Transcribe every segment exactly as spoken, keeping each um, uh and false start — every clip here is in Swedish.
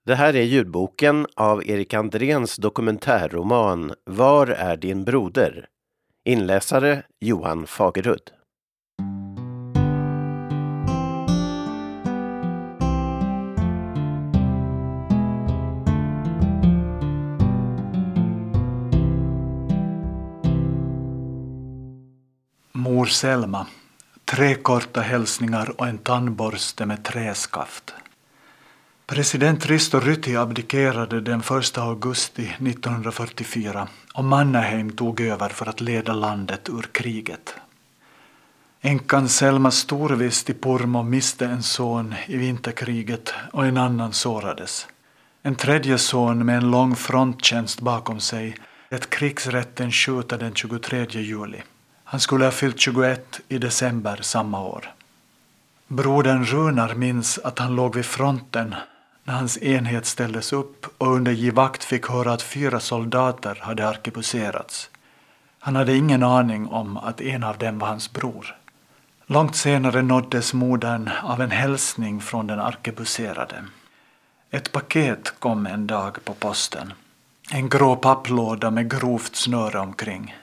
Det här är ljudboken av Erik Andréns dokumentärroman Var är din broder? Inläsare Johan Fagerud. Mor Selma. Tre korta hälsningar och en tandborste med träskaft. President Risto Ryti abdikerade den första augusti nittonhundrafyrtiofyra och Mannerheim tog över för att leda landet ur kriget. Änkan Selma Storvist i Purmo miste en son i vinterkriget och en annan sårades. En tredje son med en lång fronttjänst bakom sig lät krigsrätten skjuta den tjugotredje juli. Han skulle ha fyllt tjugoett i december samma år. Brodern Runar minns att han låg vid fronten när hans enhet ställdes upp och under givakt fick höra att fyra soldater hade arkebuserats. Han hade ingen aning om att en av dem var hans bror. Långt senare nåddes modern av en hälsning från den arkebuserade. Ett paket kom en dag på posten. En grå papplåda med grovt snöre omkring.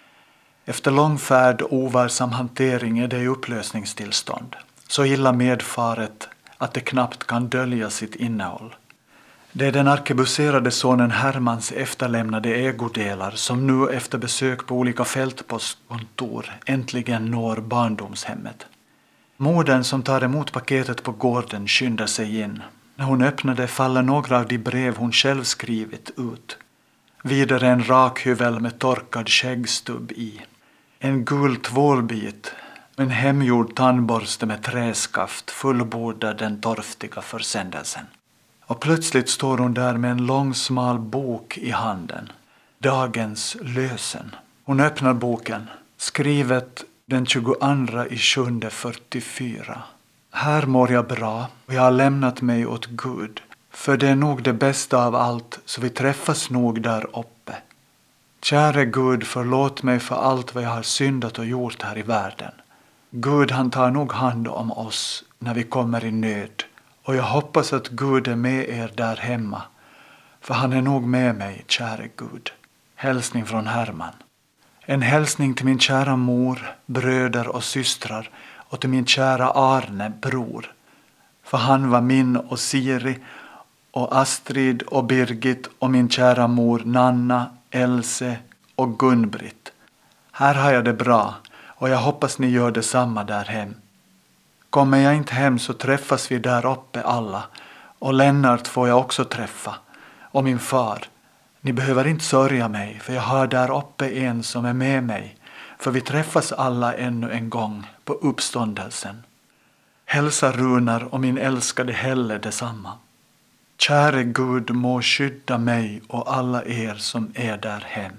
Efter lång färd och ovarsam hantering är det i upplösningstillstånd. Så illa medfaret att det knappt kan dölja sitt innehåll. Det är den arkebuserade sonen Hermans efterlämnade ägodelar som nu efter besök på olika fältpostkontor äntligen når barndomshemmet. Modern som tar emot paketet på gården skyndar sig in. När hon öppnade faller några av de brev hon själv skrivit ut. Vidare en rakhyvel med torkad skäggstubb i. En gul tvålbit, en hemgjord tandborste med träskaft fullbordar den torftiga försändelsen. Och plötsligt står hon där med en lång smal bok i handen. Dagens lösen. Hon öppnar boken, skrivet den tjugoandra i sjunde fyrtiofyra. Här mår jag bra och jag har lämnat mig åt Gud. För det är nog det bästa av allt, så vi träffas nog där uppe. Käre Gud, förlåt mig för allt vad jag har syndat och gjort här i världen. Gud, han tar nog hand om oss när vi kommer i nöd. Och jag hoppas att Gud är med er där hemma. För han är nog med mig, käre Gud. Hälsning från Herman. En hälsning till min kära mor, bröder och systrar och till min kära Arne, bror. För han var min och Siri och Astrid och Birgit och min kära mor Nanna, Else och Gunbritt. Här har jag det bra och jag hoppas ni gör detsamma där hem. Kommer jag inte hem så träffas vi där uppe alla och Lennart får jag också träffa och min far. Ni behöver inte sörja mig för jag har där uppe en som är med mig för vi träffas alla ännu en gång på uppståndelsen. Hälsa Runar och min älskade Helle detsamma. Käre Gud må skydda mig och alla er som är där hem.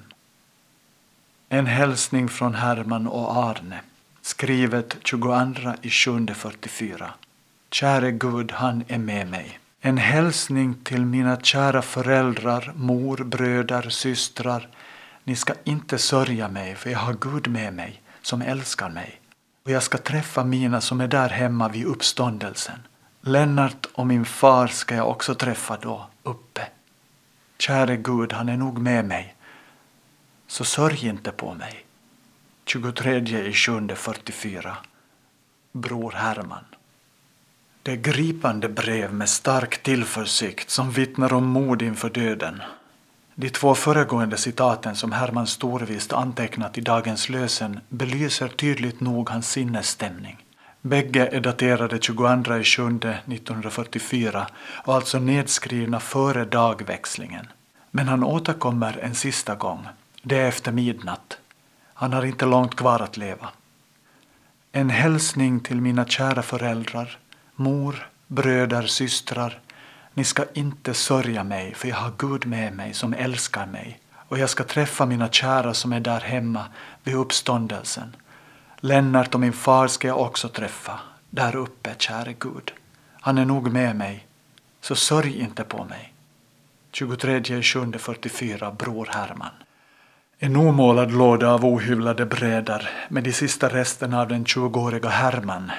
En hälsning från Herman och Arne. Skrivet tjugoandra i sjunde fyrtiofyra. Käre Gud, han är med mig. En hälsning till mina kära föräldrar, mor, bröder, systrar. Ni ska inte sörja mig för jag har Gud med mig som älskar mig. Och jag ska träffa mina som är där hemma vid uppståndelsen. Lennart och min far ska jag också träffa då uppe. Käre Gud, han är nog med mig. Så sörj inte på mig. tjugotredje i sjunde fyrtiofyra. Bror Herman. Det är gripande brev med stark tillförsikt som vittnar om mod inför döden. De två föregående citaten som Herman Storvist antecknat i dagens lösen belyser tydligt nog hans sinnesstämning. Bägge är daterade tjugoandra i sjunde nittonhundrafyrtiofyra och alltså nedskrivna före dagväxlingen. Men han återkommer en sista gång. Det är efter midnatt. Han har inte långt kvar att leva. En hälsning till mina kära föräldrar, mor, bröder, systrar. Ni ska inte sörja mig för jag har Gud med mig som älskar mig. Och jag ska träffa mina kära som är där hemma vid uppståndelsen. Lennart och min far ska jag också träffa. Där uppe, käre Gud. Han är nog med mig. Så sörj inte på mig. tjugotredje i sjunde fyrtiofyra, bror Herman. En omålad låda av ohyvlade brädar med de sista resterna av den tjugoåriga Herman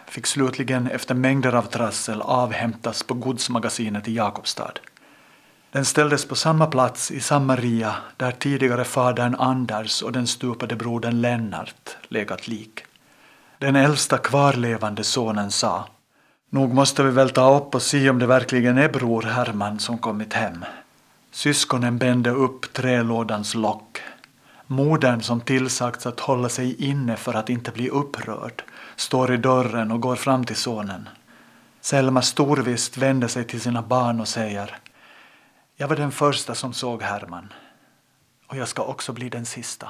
fick slutligen efter mängder av trassel avhämtas på godsmagasinet i Jakobstad. Den ställdes på samma plats i Samaria där tidigare fadern Anders och den stupade brodern Lennart legat lik. Den äldsta kvarlevande sonen sa: "Nog måste vi väl ta upp och se om det verkligen är bror Herman som kommit hem." Syskonen bände upp trälådans lock. Modern, som tillsagts att hålla sig inne för att inte bli upprörd, står i dörren och går fram till sonen. Selma Storvist vänder sig till sina barn och säger: "Jag var den första som såg Herman, och jag ska också bli den sista."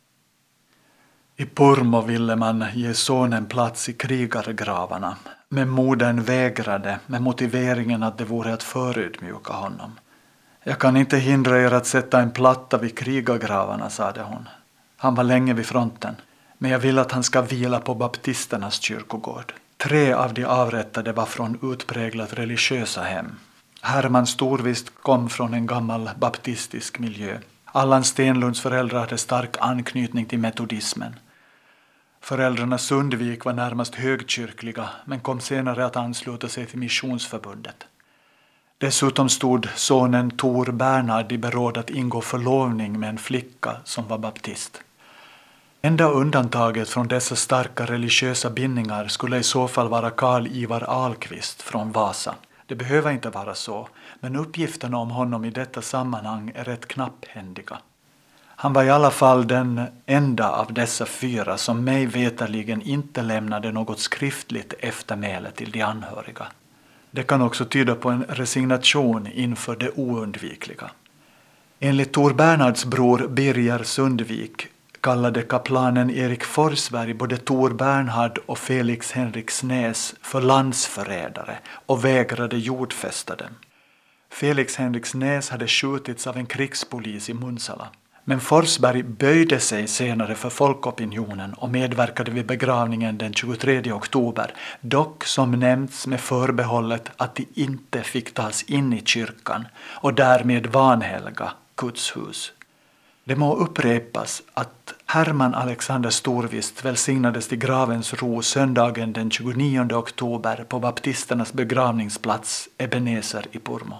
I Purmo ville man ge sonen plats i krigargravarna, men modern vägrade med motiveringen att det vore att förödmjuka honom. "Jag kan inte hindra er att sätta en platta vid krigargravarna", sade hon. "Han var länge vid fronten, men jag vill att han ska vila på baptisternas kyrkogård." Tre av de avrättade var från utpräglat religiösa hem. Herman Storvist kom från en gammal baptistisk miljö. Allan Stenlunds föräldrar hade stark anknytning till metodismen. Föräldrarna Sundvik var närmast högkyrkliga, men kom senare att ansluta sig till Missionsförbundet. Dessutom stod sonen Tor Bernhard i beråd att ingå förlovning med en flicka som var baptist. Enda undantaget från dessa starka religiösa bindningar skulle i så fall vara Karl Ivar Ahlqvist från Vasa. Det behöver inte vara så, men uppgifterna om honom i detta sammanhang är rätt knapphändiga. Han var i alla fall den enda av dessa fyra som mig veterligen inte lämnade något skriftligt eftermäle till de anhöriga. Det kan också tyda på en resignation inför det oundvikliga. Enligt Tor Bernhards bror Birger Sundvik kallade kaplanen Erik Forsberg både Tor Bernhard och Felix Henrik Snäs för landsförrädare och vägrade jordfästa dem. Felix Henrik Snäs hade skjutits av en krigspolis i Munsala. Men Forsberg böjde sig senare för folkopinionen och medverkade vid begravningen den tjugotredje oktober, dock som nämnts med förbehållet att de inte fick tas in i kyrkan och därmed vanhelga Guds hus. Det må upprepas att Herman Alexander Storvist välsignades till gravens ro söndagen den tjugonionde oktober på baptisternas begravningsplats Ebenezer i Purmo.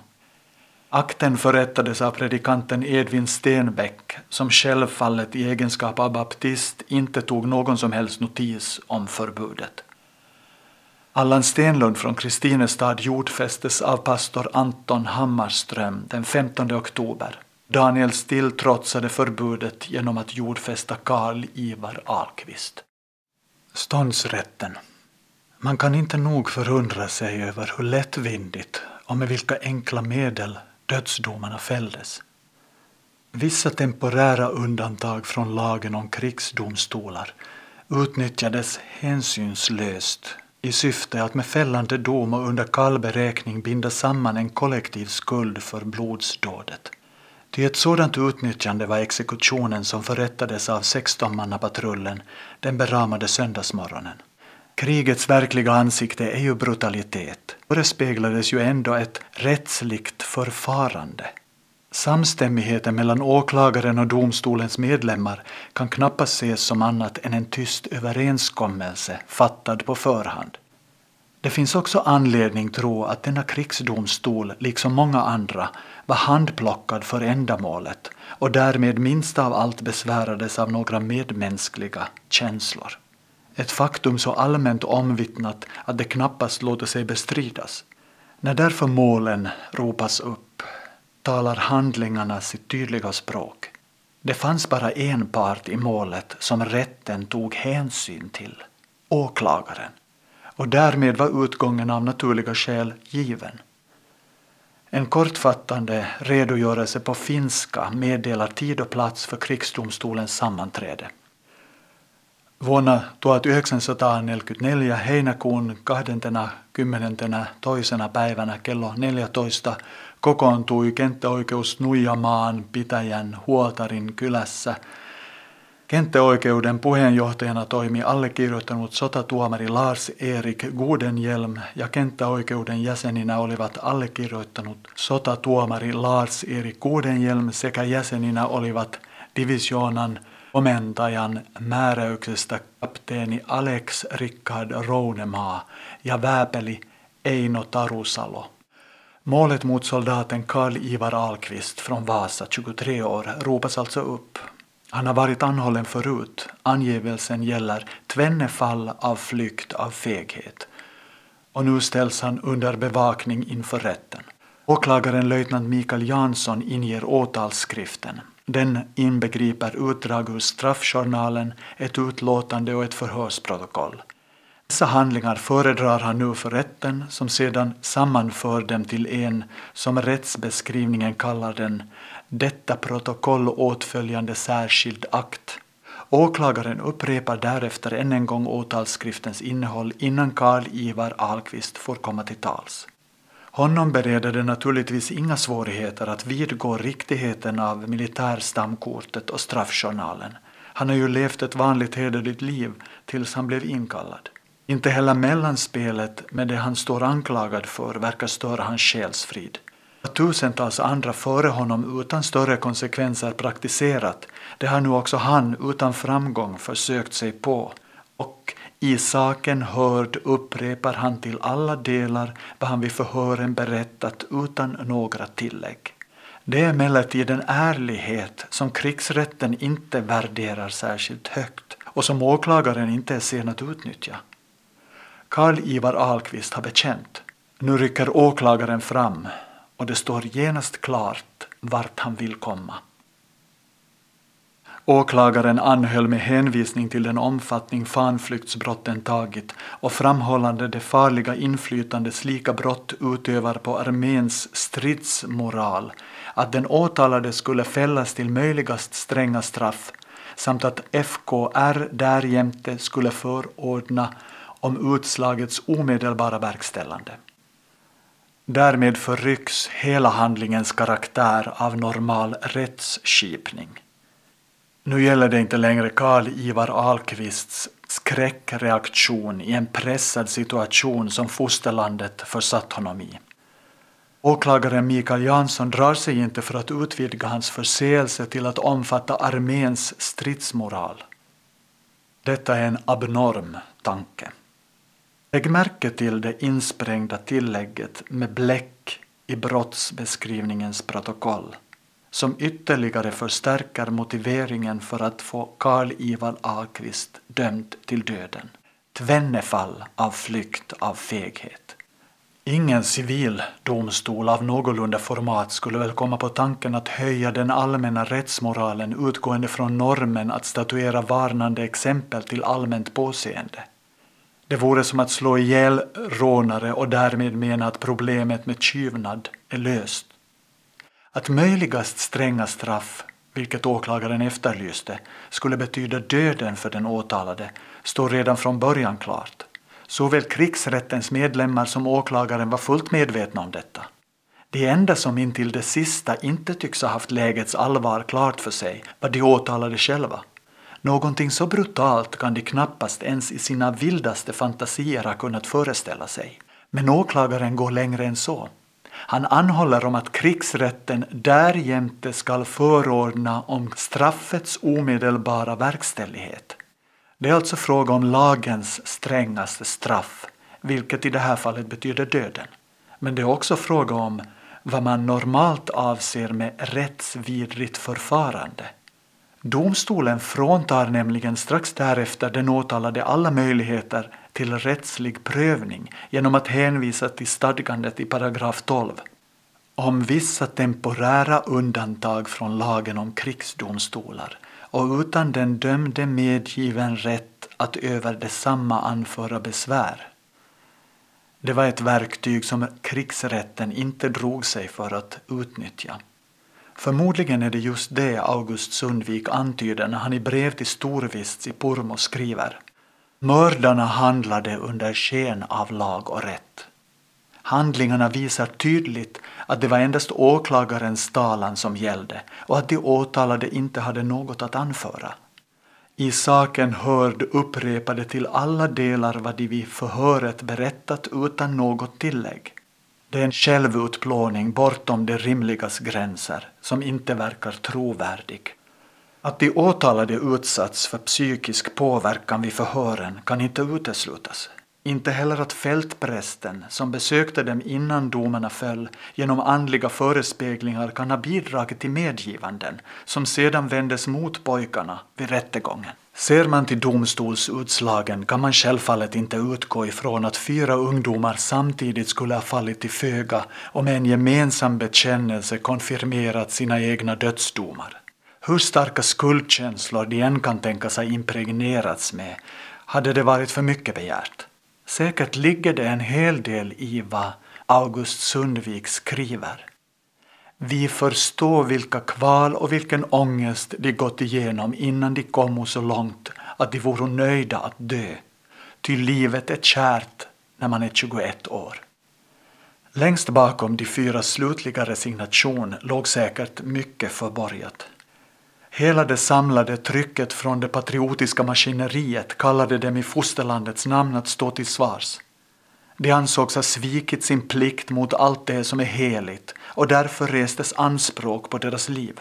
Akten förrättades av predikanten Edvin Stenbeck, som självfallet i egenskap av baptist inte tog någon som helst notis om förbudet. Allan Stenlund från Kristinestad jordfästes av pastor Anton Hammarström den femtonde oktober. Daniel Still trotsade förbudet genom att jordfästa Karl Ivar Ahlqvist. Ståndsrätten. Man kan inte nog förundra sig över hur lättvindigt och med vilka enkla medel dödsdomarna fälldes. Vissa temporära undantag från lagen om krigsdomstolar utnyttjades hänsynslöst i syfte att med fällande dom och under kall beräkning binda samman en kollektiv skuld för blodsdådet. Till ett sådant utnyttjande var exekutionen som förrättades av sextonmannapatrullen den beramade söndagsmorgonen. Krigets verkliga ansikte är ju brutalitet, och det speglades ju ändå ett rättsligt förfarande. Samstämmigheten mellan åklagaren och domstolens medlemmar kan knappast ses som annat än en tyst överenskommelse fattad på förhand. Det finns också anledning tro att denna krigsdomstol, liksom många andra, var handplockad för ändamålet och därmed minst av allt besvärades av några medmänskliga känslor. Ett faktum så allmänt omvittnat att det knappast låter sig bestridas. När därför målen ropas upp talar handlingarna sitt tydliga språk. Det fanns bara en part i målet som rätten tog hänsyn till, åklagaren, och därmed var utgången av naturliga skäl given. En kortfattande redogörelse på finska meddelar tid och plats för krigsdomstolens sammanträde. Vuonna tuhatyhdeksänsataaneljäkymmentäneljä heinäkuun kahdeskymmenes toisena päivänä kello neljätoista kokoontui kenttäoikeus Nuijamaan pitäjän Huoltarin kylässä. Kenttäoikeuden puheenjohtajana toimi allekirjoittanut sotatuomari Lars-Erik Gudenjelm ja kenttäoikeuden jäseninä olivat allekirjoittanut sotatuomari Lars-Erik Gudenjelm sekä jäseninä olivat divisionan Komentajan määräyksestä kapteeni Alex Rickard Rounemaa ja vääpeli Eino Tarusalo. Målet mot soldaten Karl-Ivar Ahlqvist från Vasa, tjugotre år, ropas alltså upp. Han har varit anhållen förut. Angivelsen gäller tvenne fall av flykt av feghet. Och nu ställs han under bevakning inför rätten. Åklagaren löjtnant Mikael Jansson inger åtalsskriften. Den inbegriper utdrag ur straffjournalen, ett utlåtande och ett förhörsprotokoll. Dessa handlingar föredrar han nu för rätten som sedan sammanför dem till en, som rättsbeskrivningen kallar den, detta protokoll åtföljande särskild akt. Åklagaren upprepar därefter än en gång åtalsskriftens innehåll innan Karl-Ivar Ahlqvist får komma till tals. Honom bereder det naturligtvis inga svårigheter att vidgå riktigheten av militärstamkortet och straffjournalen. Han har ju levt ett vanligt hederligt liv tills han blev inkallad. Inte heller mellanspelet med det han står anklagad för verkar störa hans själsfrid. Tusentals andra före honom utan större konsekvenser praktiserat, det har nu också han utan framgång försökt sig på. Och i saken hörd upprepar han till alla delar vad han vid förhören berättat utan några tillägg. Det är emellertid en ärlighet som krigsrätten inte värderar särskilt högt och som åklagaren inte är sen att utnyttja. Karl-Ivar Ahlqvist har bekänt. Nu rycker åklagaren fram och det står genast klart vart han vill komma. Åklagaren anhöll med hänvisning till den omfattning fanflyktsbrotten tagit och framhållande det farliga inflytande slika brott utövar på arméns stridsmoral, att den åtalade skulle fällas till möjligast stränga straff samt att F K R därjämte skulle förordna om utslagets omedelbara verkställande. Därmed förrycks hela handlingens karaktär av normal rättsskipning. Nu gäller det inte längre Karl-Ivar Ahlqvists skräckreaktion i en pressad situation som fosterlandet försatt honom i. Åklagaren Mikael Jansson drar sig inte för att utvidga hans förseelse till att omfatta arméns stridsmoral. Detta är en abnorm tanke. Lägg märke till det insprängda tillägget med bläck i brottsbeskrivningens protokoll, som ytterligare förstärker motiveringen för att få Karl-Ivar Ahlqvist dömd till döden. Tvenne fall av flykt av feghet. Ingen civil domstol av någorlunda format skulle väl komma på tanken att höja den allmänna rättsmoralen utgående från normen att statuera varnande exempel till allmänt påseende. Det vore som att slå ihjäl rånare och därmed mena att problemet med tjuvnad är löst. Att möjligast stränga straff, vilket åklagaren efterlyste, skulle betyda döden för den åtalade, står redan från början klart. Såväl krigsrättens medlemmar som åklagaren var fullt medvetna om detta. Det enda som intill det sista inte tycks ha haft lägets allvar klart för sig var de åtalade själva. Någonting så brutalt kan de knappast ens i sina vildaste fantasier ha kunnat föreställa sig. Men åklagaren går längre än så. Han anhåller om att krigsrätten därjämte skall förordna om straffets omedelbara verkställighet. Det är alltså fråga om lagens strängaste straff, vilket i det här fallet betyder döden. Men det är också fråga om vad man normalt avser med rättsvidrigt förfarande. Domstolen fråntar nämligen strax därefter den åtalade alla möjligheter till rättslig prövning genom att hänvisa till stadgandet i paragraf tolv om vissa temporära undantag från lagen om krigsdomstolar och utan den dömde medgiven rätt att över detsamma anföra besvär. Det var ett verktyg som krigsrätten inte drog sig för att utnyttja. Förmodligen är det just det August Sundvik antyder när han i brev till Storvists i Pormo skriver: mördarna handlade under sken av lag och rätt. Handlingarna visar tydligt att det var endast åklagarens talan som gällde och att de åtalade inte hade något att anföra. I saken hörd upprepade till alla delar vad de vid förhöret berättat utan något tillägg. Det är en självutplåning bortom det rimligas gränser som inte verkar trovärdig. Att de åtalade utsatts för psykisk påverkan vid förhören kan inte uteslutas. Inte heller att fältprästen som besökte dem innan domarna föll genom andliga förespeglingar kan ha bidragit till medgivanden som sedan vändes mot pojkarna vid rättegången. Ser man till domstolsutslagen kan man självfallet inte utgå ifrån att fyra ungdomar samtidigt skulle ha fallit till föga och med en gemensam bekännelse konfirmerat sina egna dödsdomar. Hur starka skuldkänslor de än kan tänka sig impregnerats med hade det varit för mycket begärt. Säkert ligger det en hel del i vad August Sundvik skriver. Vi förstår vilka kval och vilken ångest de gått igenom innan de kom så långt att de vore nöjda att dö. Ty livet är kärt när man är tjugoett år. Längst bakom de fyra slutliga resignation låg säkert mycket förborgat. Hela det samlade trycket från det patriotiska maskineriet kallade dem i fosterlandets namn att stå till svars. De ansågs ha svikit sin plikt mot allt det som är heligt och därför restes anspråk på deras liv.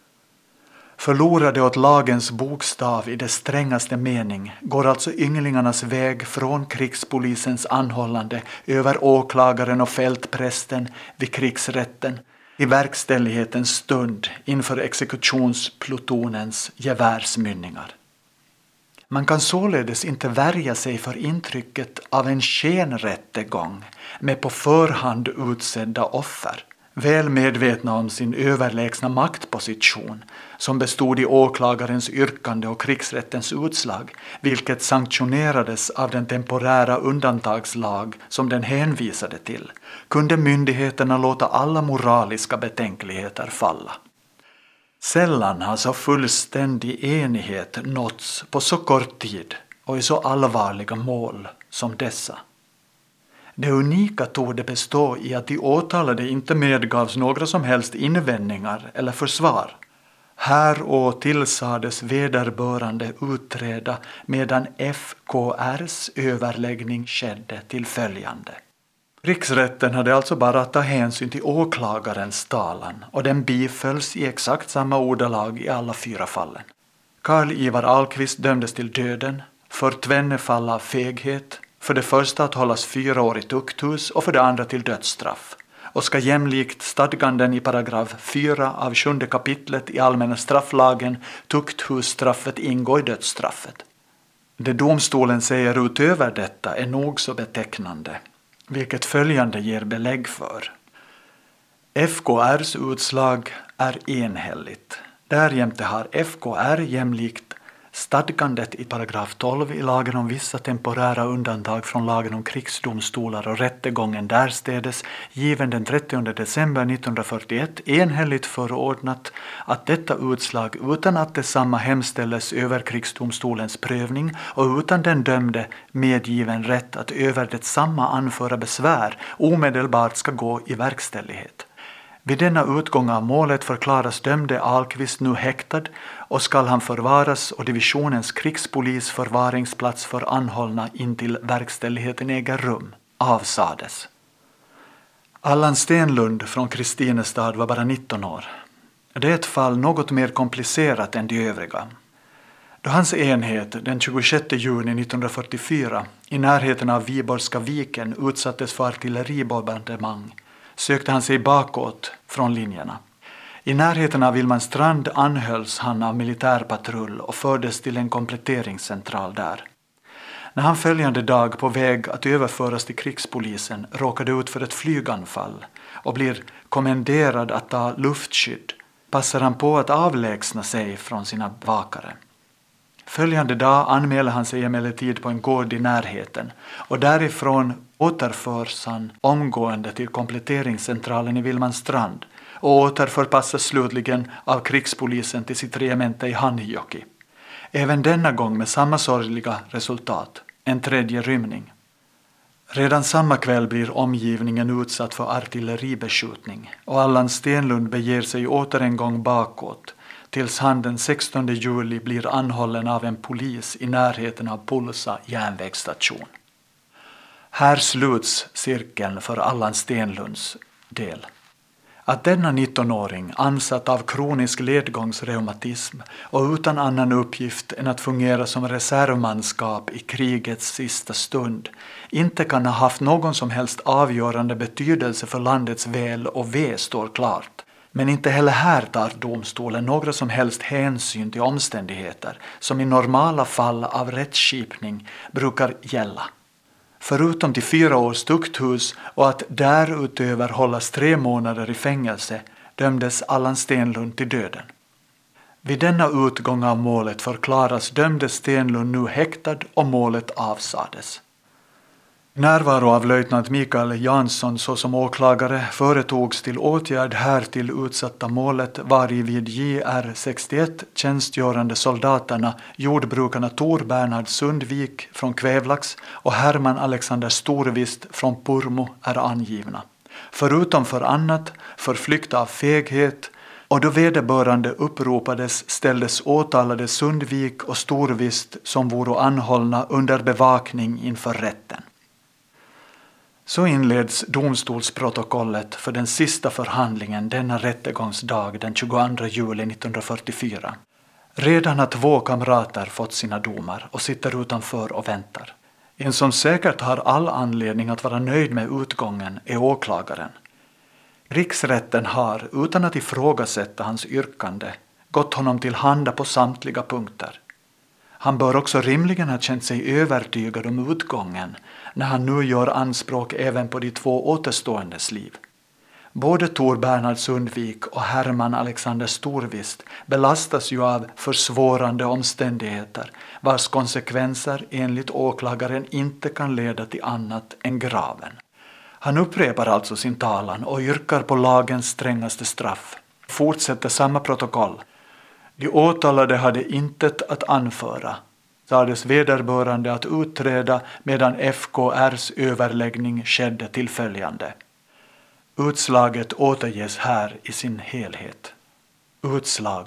Förlorade åt lagens bokstav i det strängaste mening går alltså ynglingarnas väg från krigspolisens anhållande över åklagaren och fältprästen vid krigsrätten i verkställighetens stund inför exekutionsplutonens gevärsmynningar. Man kan således inte värja sig för intrycket av en skenrättegång med på förhand utsedda offer, väl medvetna om sin överlägsna maktposition som bestod i åklagarens yrkande och krigsrättens utslag, vilket sanktionerades av den temporära undantagslag som den hänvisade till, kunde myndigheterna låta alla moraliska betänkligheter falla. Sällan har så fullständig enighet nåtts på så kort tid och i så allvarliga mål som dessa. Det unika torde bestå i att de åtalade inte medgavs några som helst invändningar eller försvar. Här och tillsades vederbörande utträda medan F K R:s överläggning skedde till följande. Riksrätten hade alltså bara att ta hänsyn till åklagarens talan och den bifölls i exakt samma ordalag i alla fyra fallen. Karl Ivar Ahlqvist dömdes till döden för tvenne fall av feghet, för det första att hållas fyra år i tukthus och för det andra till dödsstraff, och ska jämlikt stadganden i paragraf fyra av sjunde kapitlet i allmänna strafflagen tukthusstraffet ingå i dödsstraffet. Det domstolen säger utöver detta är nog så betecknande, vilket följande ger belägg för. F K R:s utslag är enhälligt. Därjämte har F K R jämlikt stadgandet i paragraf tolv i lagen om vissa temporära undantag från lagen om krigsdomstolar och rättegången därstädes given den trettionde december nittonhundrafyrtioett enhälligt förordnat att detta utslag utan att detsamma hemställes över krigsdomstolens prövning och utan den dömde medgiven rätt att över detsamma anföra besvär omedelbart ska gå i verkställighet. Vid denna utgång av målet förklaras dömde Ahlqvist nu häktad och skall han förvaras och divisionens krigspolis förvaringsplats för anhållna intill verkställigheten äger rum, avsades. Allan Stenlund från Kristinestad var bara nitton år. Det är ett fall något mer komplicerat än de övriga. Då hans enhet den tjugosjätte juni nittonhundrafyrtiofyra i närheten av Viborgska viken utsattes för artilleribombardemang sökte han sig bakåt från linjerna. I närheten av Vilmanstrand anhölls han av militärpatrull och fördes till en kompletteringscentral där. När han följande dag på väg att överföras till krigspolisen råkade ut för ett flyganfall och blir kommenderad att ta luftskydd passar han på att avlägsna sig från sina vakare. Följande dag anmäler han sig emellertid på en gård i närheten och därifrån återförs han omgående till kompletteringscentralen i Vilmanstrand och återförpassas slutligen av krigspolisen till sitt regemente i Hanhijoki. Även denna gång med samma sorgliga resultat, en tredje rymning. Redan samma kväll blir omgivningen utsatt för artilleribeskjutning och Allan Stenlund beger sig åter en gång bakåt tills han den sextonde juli blir anhållen av en polis i närheten av Pulsa järnvägsstation. Här sluts cirkeln för Allan Stenlunds del. Att denna nittonåring, ansatt av kronisk ledgångsreumatism och utan annan uppgift än att fungera som reservmanskap i krigets sista stund, inte kan ha haft någon som helst avgörande betydelse för landets väl och ve står klart. Men inte heller här tar domstolen några som helst hänsyn till omständigheter som i normala fall av rättsskipning brukar gälla. Förutom till fyra års tukthus och att därutöver hållas tre månader i fängelse dömdes Allan Stenlund till döden. Vid denna utgång av målet förklaras dömde Stenlund nu häktad och målet avsades. Närvaro av löjtnant Mikael Jansson såsom åklagare företogs till åtgärd härtill utsatta målet vari vid J R sextioett tjänstgörande soldaterna jordbrukarna Tor Bernhard Sundvik från Kvävlax och Herman Alexander Storvist från Purmo är angivna. Förutom för annat, för flykt av feghet och då vederbörande uppropades ställdes åtalade Sundvik och Storvist som vore anhållna under bevakning inför rätten. Så inleds domstolsprotokollet för den sista förhandlingen denna rättegångsdag den tjugoandra juli nittonhundrafyrtiofyra. Redan har två kamrater fått sina domar och sitter utanför och väntar. En som säkert har all anledning att vara nöjd med utgången är åklagaren. Riksrätten har, utan att ifrågasätta hans yrkande, gått honom till handa på samtliga punkter. Han bör också rimligen ha känt sig övertygad om utgången när han nu gör anspråk även på de två återståendes liv. Både Tor Bernhard Sundvik och Herman Alexander Storvist belastas ju av försvårande omständigheter vars konsekvenser enligt åklagaren inte kan leda till annat än graven. Han upprepar alltså sin talan och yrkar på lagens strängaste straff. Fortsätter samma protokoll. De åtalade hade intet att anföra. Sades vederbörande att utträda medan F K R:s överläggning skedde till följande. Utslaget återges här i sin helhet. Utslag.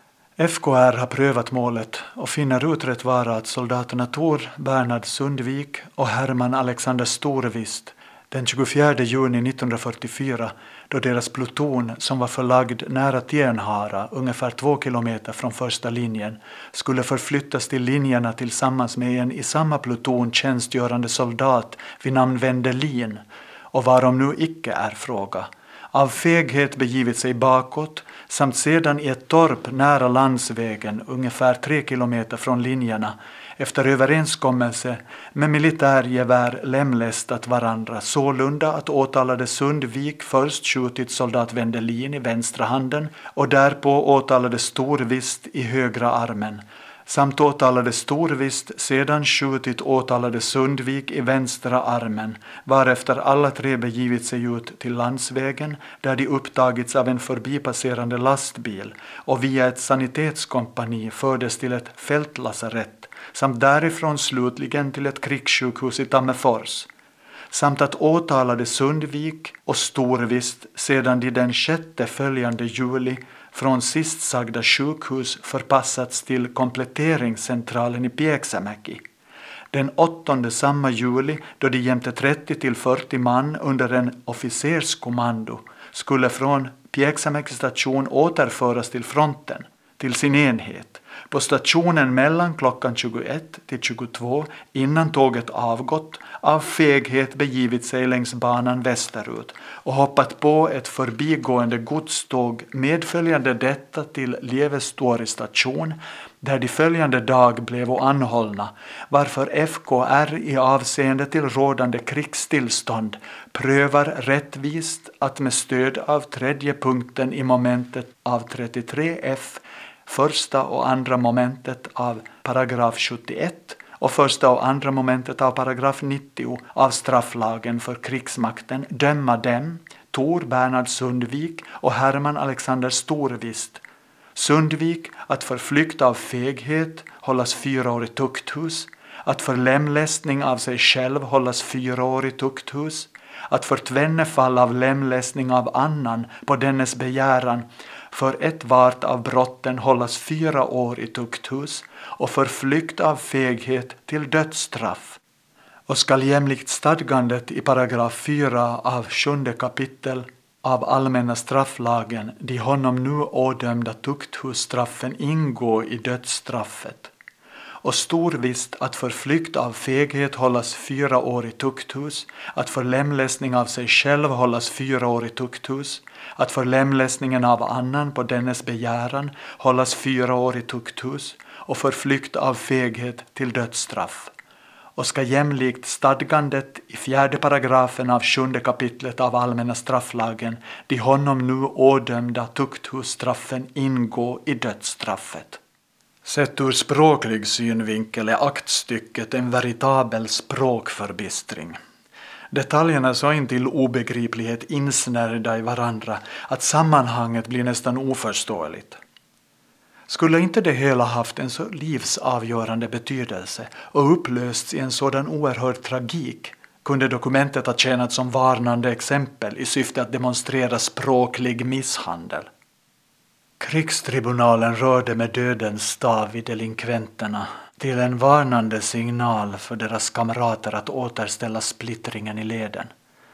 F K R har prövat målet och finner uträtt vara att soldaterna Tor Bernhard Sundvik och Herman Alexander Storvist den tjugofjärde juni nittonhundrafyrtiofyra, då deras pluton som var förlagd nära Tjärnhara, ungefär två kilometer från första linjen, skulle förflyttas till linjerna tillsammans med en i samma pluton tjänstgörande soldat vid namn Wendelin, och varom nu icke är fråga, av feghet begivit sig bakåt samt sedan i ett torp nära landsvägen ungefär tre kilometer från linjerna efter överenskommelse med militärgevär lemlästat varandra sålunda att åtalade Sundvik först skjutit soldat Wendelin i vänstra handen och därpå åtalade Storvist i högra armen samt åtalade Storvist sedan skjutit åtalade Sundvik i vänstra armen, varefter alla tre begivit sig ut till landsvägen där de upptagits av en förbipasserande lastbil och via ett sanitetskompani fördes till ett fältlasarett samt därifrån slutligen till ett krigssjukhus i Tammerfors, samt att åtalade Sundvik och Storvist sedan de den sjätte följande juli från sist sagda sjukhus förpassats till kompletteringscentralen i Pieksämäki. Den åttonde samma juli, då de jämte trettio till fyrtio man under en officerskommando skulle från Pieksämäki station återföras till fronten, till sin enhet. På stationen mellan klockan tjugoett till tjugotvå innan tåget avgått av feghet begivit sig längs banan västerut och hoppat på ett förbigående godståg medföljande detta till Lievestuori station där de följande dag blev anhållna, varför F K R i avseende till rådande krigstillstånd prövar rättvist att med stöd av tredje punkten i momentet av trettiotre F första och andra momentet av paragraf sjuttioett och första och andra momentet av paragraf nittio av strafflagen för krigsmakten döma dem, Tor Bernhard Sundvik och Herman Alexander Storvist. Sundvik att för flykt av feghet hållas fyra år i tukthus, att för lemlästning av sig själv hållas fyra år i tukthus, att för tvenne fall av lemlästning av annan på dennes begäran för ett vart av brotten hållas fyra år i tukthus och för flykt av feghet till dödsstraff. Och skall jämlikt stadgandet i paragraf fyra av sjunde kapitel av allmänna strafflagen de honom nu ådömda tukthusstraffen ingå i dödsstraffet, och storvisst att för flykt av feghet hållas fyra år i tukthus, att för lemlästning av sig själv hållas fyra år i tukthus, att för lemlästningen av annan på dennes begäran hållas fyra år i tukthus, och för flykt av feghet till dödsstraff. Och ska jämlikt stadgandet i fjärde paragrafen av sjunde kapitlet av allmänna strafflagen de honom nu ådömda tukthusstraffen ingå i dödsstraffet. Sett ur språklig synvinkel är aktstycket en veritabel språkförbistring. Detaljerna är så intill obegriplighet insnärda i varandra att sammanhanget blir nästan oförståeligt. Skulle inte det hela haft en så livsavgörande betydelse och upplösts i en sådan oerhörd tragik, kunde dokumentet ha tjänat som varnande exempel i syfte att demonstrera språklig misshandel. Krigstribunalen rörde med dödens stav i delinkventerna till en varnande signal för deras kamrater att återställa splittringen i leden.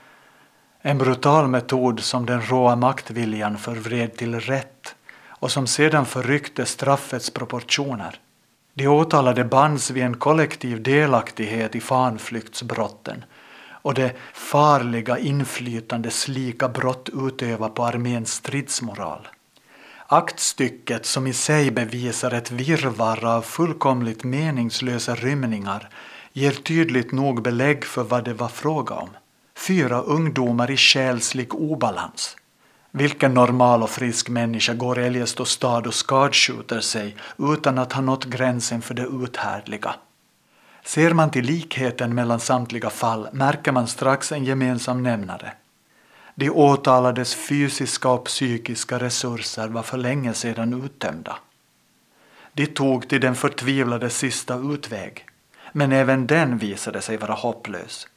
En brutal metod som den råa maktviljan förvred till rätt och som sedan förryckte straffets proportioner. De åtalade bands vid en kollektiv delaktighet i fanflyktsbrotten och det farliga inflytande slika brott utöva på arméns stridsmoral. Aktstycket, som i sig bevisar ett virrvarr av fullkomligt meningslösa rymningar, ger tydligt nog belägg för vad det var fråga om. Fyra ungdomar i själslig obalans. Vilken normal och frisk människa går eljest och stad och skadskjuter sig utan att ha nått gränsen för det uthärdliga? Ser man till likheten mellan samtliga fall märker man strax en gemensam nämnare. De åtalades fysiska och psykiska resurser var för länge sedan uttömda. De tog till den förtvivlade sista utväg, men även den visade sig vara hopplös.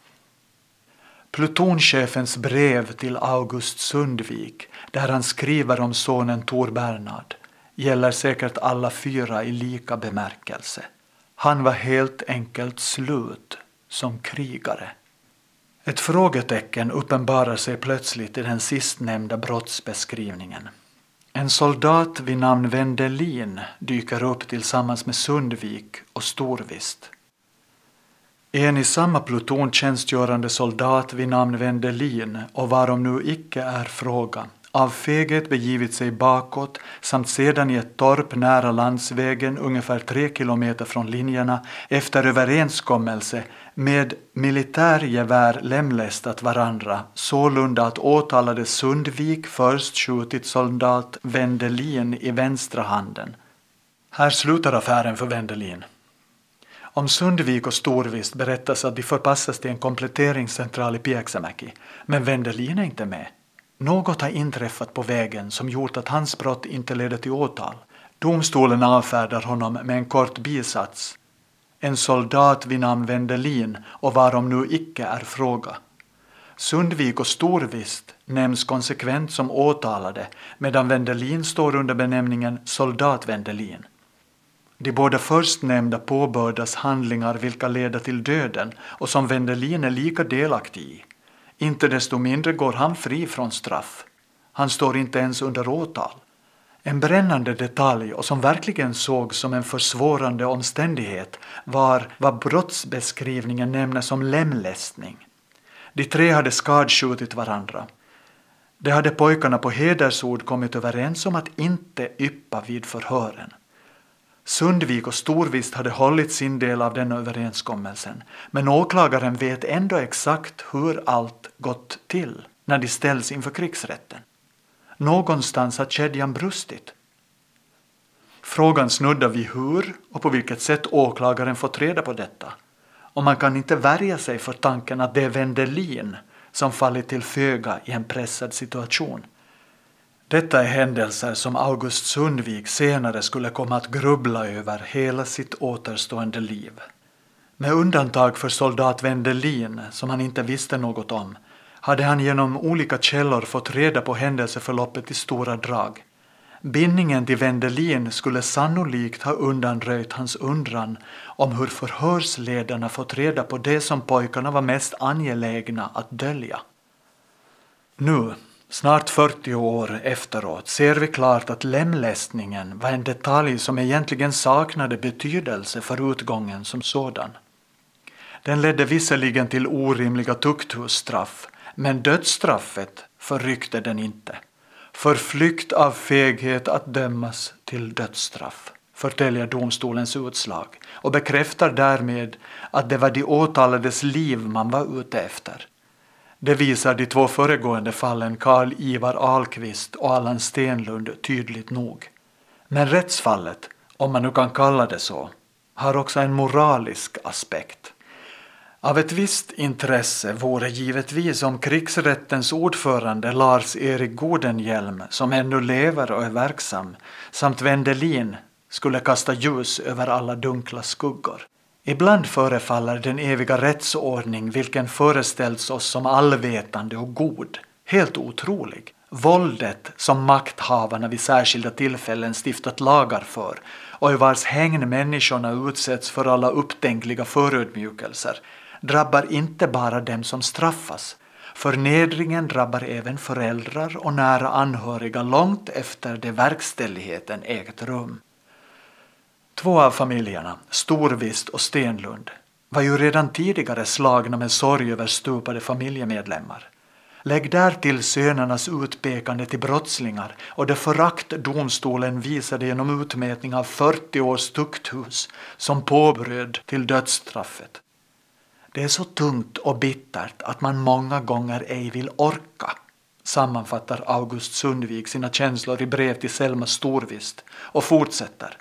Plutonchefens brev till August Sundvik, där han skriver om sonen Tor Bernhard, gäller säkert alla fyra i lika bemärkelse. Han var helt enkelt slut som krigare. Ett frågetecken uppenbarar sig plötsligt i den sistnämnda brottsbeskrivningen. En soldat vid namn Wendelin dyker upp tillsammans med Sundvik och Storvist. En i samma pluton tjänstgörande soldat vid namn Wendelin, och varom nu icke är fråga, av feghet begivit sig bakåt samt sedan i ett torp nära landsvägen ungefär tre kilometer från linjerna efter överenskommelse med militärgevär lemlästat varandra, sålunda att åtalade Sundvik först skjutit soldat Wendelin i vänstra handen. Här slutar affären för Wendelin. Om Sundvik och Storvist berättas att de förpassas till en kompletteringscentral i Pieksämäki, men Wendelin är inte med. Något har inträffat på vägen som gjort att hans brott inte leder till åtal. Domstolen avfärdar honom med en kort bisats. En soldat vid namn Wendelin, och varom nu icke är fråga. Sundvik och Storvist nämns konsekvent som åtalade, medan Wendelin står under benämningen soldat Wendelin. De båda förstnämnda påbördas handlingar vilka leder till döden och som Wendelin är lika delaktig i. Inte desto mindre går han fri från straff. Han står inte ens under åtal. En brännande detalj och som verkligen såg som en försvårande omständighet var vad brottsbeskrivningen nämner som lemlästning. De tre hade skadskjutit varandra. Det hade pojkarna på hedersord kommit överens om att inte yppa vid förhören. Sundvik och Storvist hade hållit sin del av den överenskommelsen, men åklagaren vet ändå exakt hur allt gått till när de ställs inför krigsrätten. Någonstans har kedjan brustit. Frågan snuddar vid hur och på vilket sätt åklagaren fått reda på detta. Och man kan inte värja sig för tanken att det är Wendelin som fallit till föga i en pressad situation. Detta är händelser som August Sundvik senare skulle komma att grubbla över hela sitt återstående liv. Med undantag för soldat Wendelin, som han inte visste något om, hade han genom olika källor fått reda på händelseförloppet i stora drag. Bindningen till Wendelin skulle sannolikt ha undanröjt hans undran om hur förhörsledarna fått reda på det som pojkarna var mest angelägna att dölja. Nu, Snart fyrtio år efteråt ser vi klart att lemlästningen var en detalj som egentligen saknade betydelse för utgången som sådan. Den ledde visserligen till orimliga tukthusstraff, men dödsstraffet förryckte den inte. Förflykt av feghet att dömas till dödsstraff, förtäljer domstolens utslag och bekräftar därmed att det var de åtalades liv man var ute efter. Det visar de två föregående fallen Karl Ivar Ahlqvist och Allan Stenlund tydligt nog. Men rättsfallet, om man nu kan kalla det så, har också en moralisk aspekt. Av ett visst intresse vore givetvis om krigsrättens ordförande Lars-Erik Godenhielm, som ännu lever och är verksam, samt Wendelin skulle kasta ljus över alla dunkla skuggor. Ibland förefaller den eviga rättsordning vilken föreställts oss som allvetande och god helt otrolig. Våldet som makthavarna vid särskilda tillfällen stiftat lagar för och i vars hägn människorna utsätts för alla upptänkliga förödmjukelser drabbar inte bara dem som straffas. Förnedringen drabbar även föräldrar och nära anhöriga långt efter det verkställigheten ägt rum. Två av familjerna, Storvist och Stenlund, var ju redan tidigare slagna med sorg över stupade familjemedlemmar. Lägg där till sönernas utpekande till brottslingar och det förakt domstolen visade genom utmätning av fyrtio års tukthus som påbröd till dödsstraffet. Det är så tungt och bittert att man många gånger ej vill orka, sammanfattar August Sundvik sina känslor i brev till Selma Storvist och fortsätter.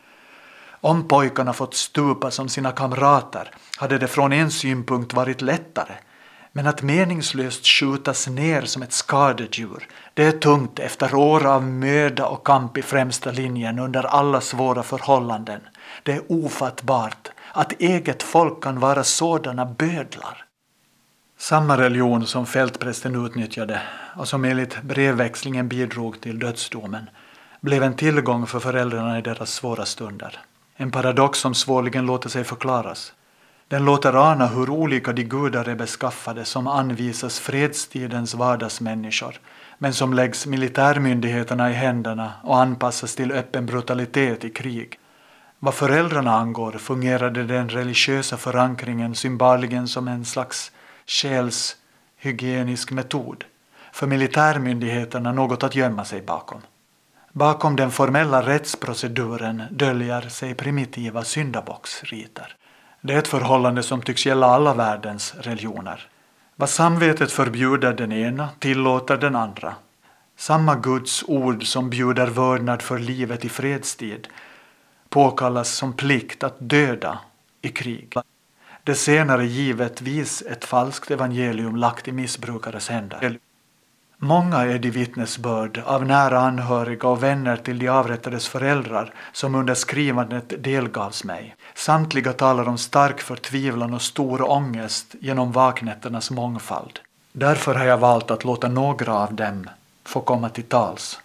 Om pojkarna fått stupa som sina kamrater hade det från en synpunkt varit lättare, men att meningslöst skjutas ner som ett skadedjur, det är tungt efter år av möda och kamp i främsta linjen under alla svåra förhållanden. Det är ofattbart att eget folk kan vara sådana bödlar. Samma religion som fältprästen utnyttjade och som enligt brevväxlingen bidrog till dödsdomen blev en tillgång för föräldrarna i deras svåra stunder. En paradox som svårligen låter sig förklaras. Den låter ana hur olika de gudar är beskaffade som anvisas fredstidens vardagsmänniskor, men som läggs militärmyndigheterna i händerna och anpassas till öppen brutalitet i krig. Vad föräldrarna angår fungerade den religiösa förankringen symboligen som en slags själshygienisk metod, för militärmyndigheterna något att gömma sig bakom. Bakom den formella rättsproceduren döljer sig primitiva syndabocksriter. Det är ett förhållande som tycks gälla alla världens religioner. Vad samvetet förbjuder den ena tillåter den andra. Samma Guds ord som bjuder vördnad för livet i fredstid påkallas som plikt att döda i krig. Det senare givetvis ett falskt evangelium lagt i missbrukares händer. Många är de vittnesbörd av nära anhöriga och vänner till de avrättades föräldrar som under skrivandet delgavs mig. Samtliga talar om stark förtvivlan och stor ångest genom vaknätternas mångfald. Därför har jag valt att låta några av dem få komma till tals.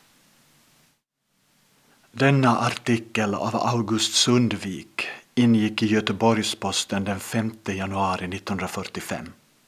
Denna artikel av August Sundvik ingick i Göteborgs-Posten den femte januari nittonhundrafyrtiofem.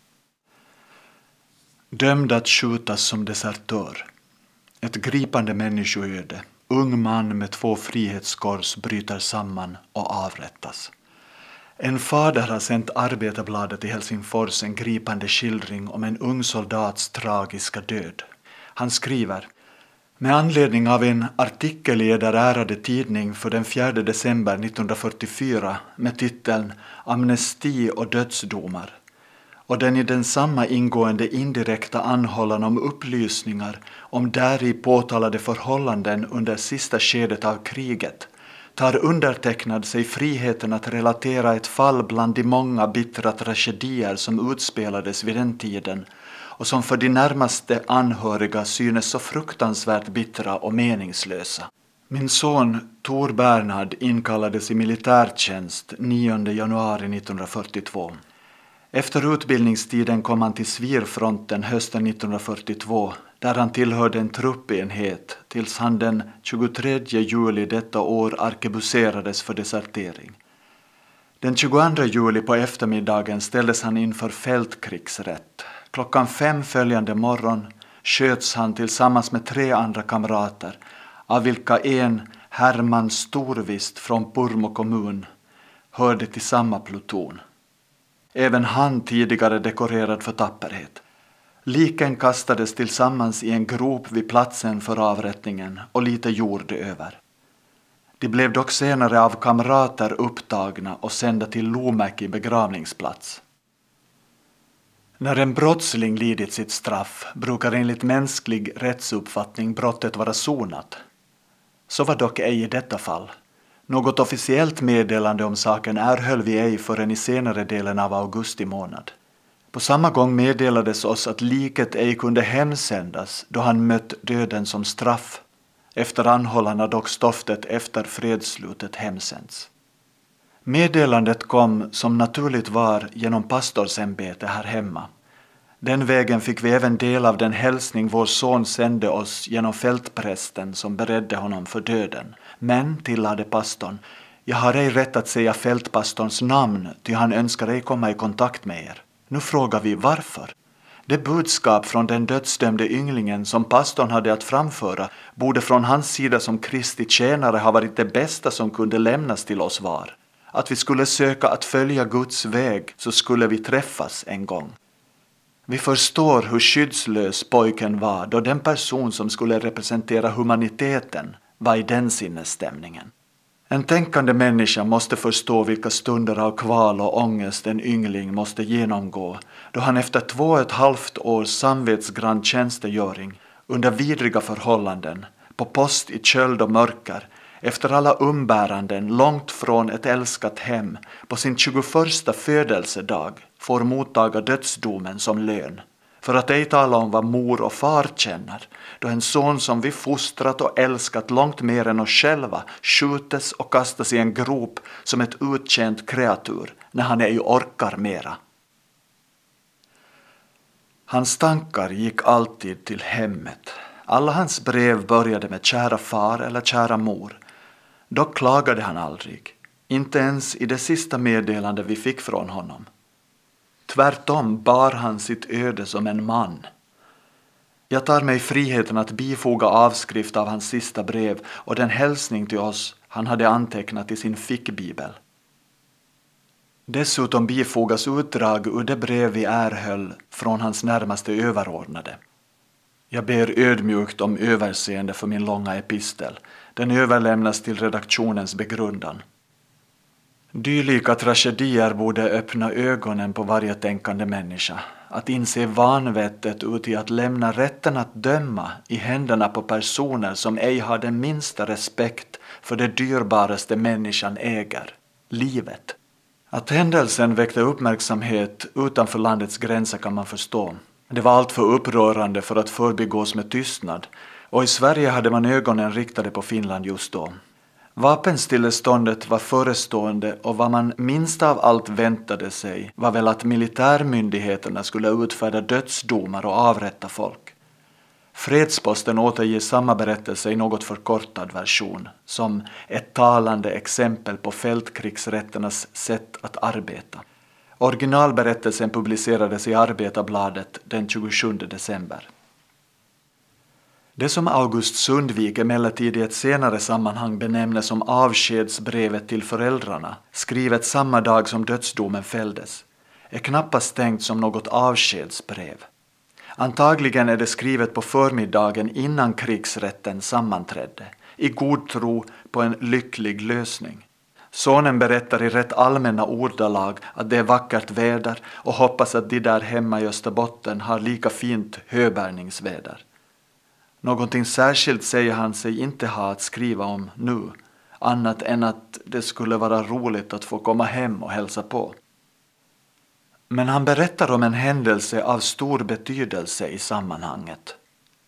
Dömd att skjutas som desertör. Ett gripande människoöde. Ung man med två frihetskors bryter samman och avrättas. En fader har sänt Arbetarbladet i Helsingfors en gripande skildring om en ung soldats tragiska död. Han skriver: med anledning av en artikel i Eder ärade tidning för den fjärde december nittonhundrafyrtiofyra med titeln Amnesti och dödsdomar och den i densamma ingående indirekta anhållan om upplysningar om däri påtalade förhållanden under sista skedet av kriget tar undertecknad sig friheten att relatera ett fall bland de många bittra tragedier som utspelades vid den tiden och som för de närmaste anhöriga synes så fruktansvärt bittra och meningslösa. Min son Tor Bernhard inkallades i militärtjänst nionde januari nittonhundrafyrtiotvå. Efter utbildningstiden kom han till Svirfronten hösten nittonhundrafyrtiotvå där han tillhörde en truppenhet tills han den tjugotredje juli detta år arkebuserades för desertering. Den tjugoandra juli på eftermiddagen ställdes han inför fältkrigsrätt. Klockan fem följande morgon sköts han tillsammans med tre andra kamrater, av vilka en, Herman Storvist från Purmo kommun, hörde till samma pluton. Även han tidigare dekorerad för tapperhet. Liken kastades tillsammans i en grop vid platsen för avrättningen och lite jord över. De blev dock senare av kamrater upptagna och sända till Lomäki begravningsplats. När en brottsling lidit sitt straff brukar enligt mänsklig rättsuppfattning brottet vara sonat. Så var dock ej i detta fall. Något officiellt meddelande om saken erhöll vi ej förrän i senare delen av augusti månad. På samma gång meddelades oss att liket ej kunde hemsändas då han mött döden som straff. Efter anhållan hade dock stoftet efter fredsslutet hemsänds. Meddelandet kom som naturligt var genom pastorsämbete här hemma. Den vägen fick vi även del av den hälsning vår son sände oss genom fältprästen som beredde honom för döden. Men, tillade pastorn, jag har ej rätt att säga fältpastorns namn, ty han önskar ej komma i kontakt med er. Nu frågar vi varför. Det budskap från den dödsdömde ynglingen som pastorn hade att framföra borde från hans sida som Kristi tjänare ha varit det bästa som kunde lämnas till oss var. Att vi skulle söka att följa Guds väg så skulle vi träffas en gång. Vi förstår hur skyddslös pojken var då den person som skulle representera humaniteten var i den sinnesstämningen. En tänkande människa måste förstå vilka stunder av kval och ångest en yngling måste genomgå då han efter två och ett halvt års samvetsgrann tjänstgöring under vidriga förhållanden, på post i köld och mörker, efter alla umbäranden långt från ett älskat hem, på sin tjugoförsta födelsedag får mottaga dödsdomen som lön. För att ej tala om vad mor och far känner, då en son som vi fostrat och älskat långt mer än oss själva skjutes och kastas i en grop som ett uttjänt kreatur när han ej orkar mera. Hans tankar gick alltid till hemmet. Alla hans brev började med kära far eller kära mor. Dock klagade han aldrig, inte ens i det sista meddelande vi fick från honom. Tvärtom bar han sitt öde som en man. Jag tar mig friheten att bifoga avskrift av hans sista brev och den hälsning till oss han hade antecknat i sin fickbibel. Dessutom bifogas utdrag ur det brev vi erhöll från hans närmaste överordnade. Jag ber ödmjukt om överseende för min långa epistel. Den överlämnas till redaktionens begrundan. Dylika tragedier borde öppna ögonen på varje tänkande människa. Att inse vanvettet ut i att lämna rätten att döma i händerna på personer som ej har den minsta respekt för det dyrbaraste människan äger, livet. Att händelsen väckte uppmärksamhet utanför landets gränser kan man förstå. Det var allt för upprörande för att förbigås med tystnad, och i Sverige hade man ögonen riktade på Finland just då. Vapenstilleståndet var förestående och vad man minst av allt väntade sig var väl att militärmyndigheterna skulle utfärda dödsdomar och avrätta folk. Fredsposten återger samma berättelse i något förkortad version som ett talande exempel på fältkrigsrätternas sätt att arbeta. Originalberättelsen publicerades i Arbetarbladet den tjugosjunde december. Det som August Sundvik emellertid i ett senare sammanhang benämner som avskedsbrevet till föräldrarna, skrivet samma dag som dödsdomen fälldes, är knappast tänkt som något avskedsbrev. Antagligen är det skrivet på förmiddagen innan krigsrätten sammanträdde, i god tro på en lycklig lösning. Sonen berättar i rätt allmänna ordalag att det är vackert väder och hoppas att de där hemma i Österbotten har lika fint höbärningsväder. Någonting särskilt säger han sig inte ha att skriva om nu, annat än att det skulle vara roligt att få komma hem och hälsa på. Men han berättar om en händelse av stor betydelse i sammanhanget.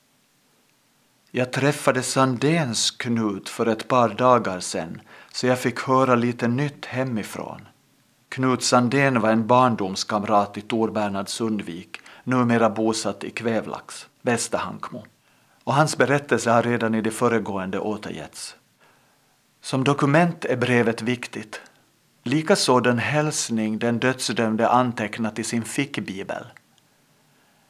Jag träffade Sandéns Knut för ett par dagar sedan, så jag fick höra lite nytt hemifrån. Knut Sandén var en barndomskamrat till Tor Bernhard Sundvik, numera bosatt i Kvävlax, Västerhankmo. Och hans berättelse har redan i det föregående återgetts. Som dokument är brevet viktigt. Likaså den hälsning den dödsdömde antecknat i sin fickbibel.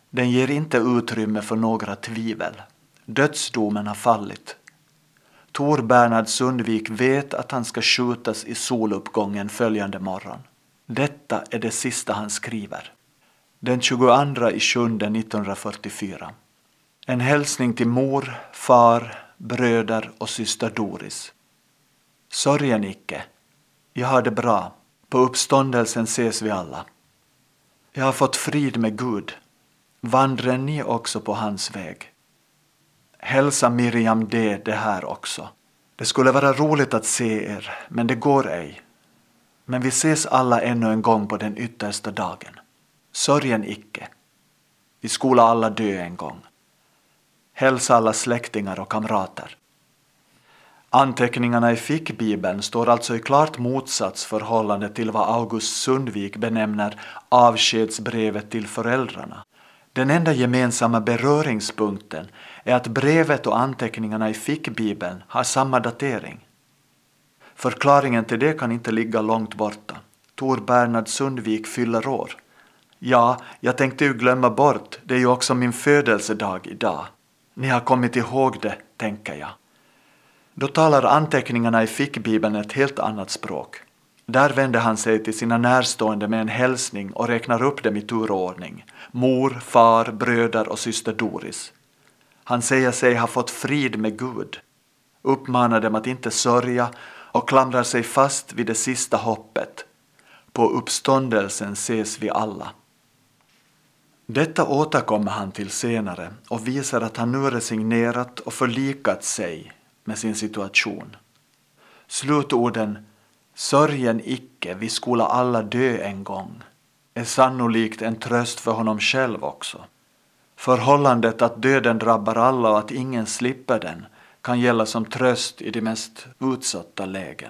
Den ger inte utrymme för några tvivel. Dödsdomen har fallit. Tor Bernhard Sundvik vet att han ska skjutas i soluppgången följande morgon. Detta är det sista han skriver. Den tjugoandra i sjunde nittonhundrafyrtiofyra. En hälsning till mor, far, bröder och syster Doris. Sorgen icke. Jag har det bra. På uppståndelsen ses vi alla. Jag har fått frid med Gud. Vandrar ni också på hans väg? Hälsa Miriam D det här också. Det skulle vara roligt att se er, men det går ej. Men vi ses alla ännu en gång på den yttersta dagen. Sorgen icke. Vi skola alla dö en gång. Hälsa alla släktingar och kamrater. Anteckningarna i fickbibeln står alltså i klart motsatsförhållande till vad August Sundvik benämner avskedsbrevet till föräldrarna. Den enda gemensamma beröringspunkten är att brevet och anteckningarna i fickbibeln har samma datering. Förklaringen till det kan inte ligga långt borta. Tor Bernhard Sundvik fyller år. Ja, jag tänkte ju glömma bort, det är ju också min födelsedag idag. Ni har kommit ihåg det, tänker jag. Då talar anteckningarna i fickbibeln ett helt annat språk. Där vänder han sig till sina närstående med en hälsning och räknar upp dem i turordning. Mor, far, bröder och syster Doris. Han säger sig ha fått frid med Gud. Uppmanar dem att inte sörja och klamrar sig fast vid det sista hoppet. På uppståndelsen ses vi alla. Detta återkommer han till senare och visar att han nu resignerat och förlikat sig med sin situation. Slutorden "Sörjen icke, vi skola alla dö en gång" är sannolikt en tröst för honom själv också. Förhållandet att döden drabbar alla och att ingen slipper den kan gälla som tröst i de mest utsatta lägen.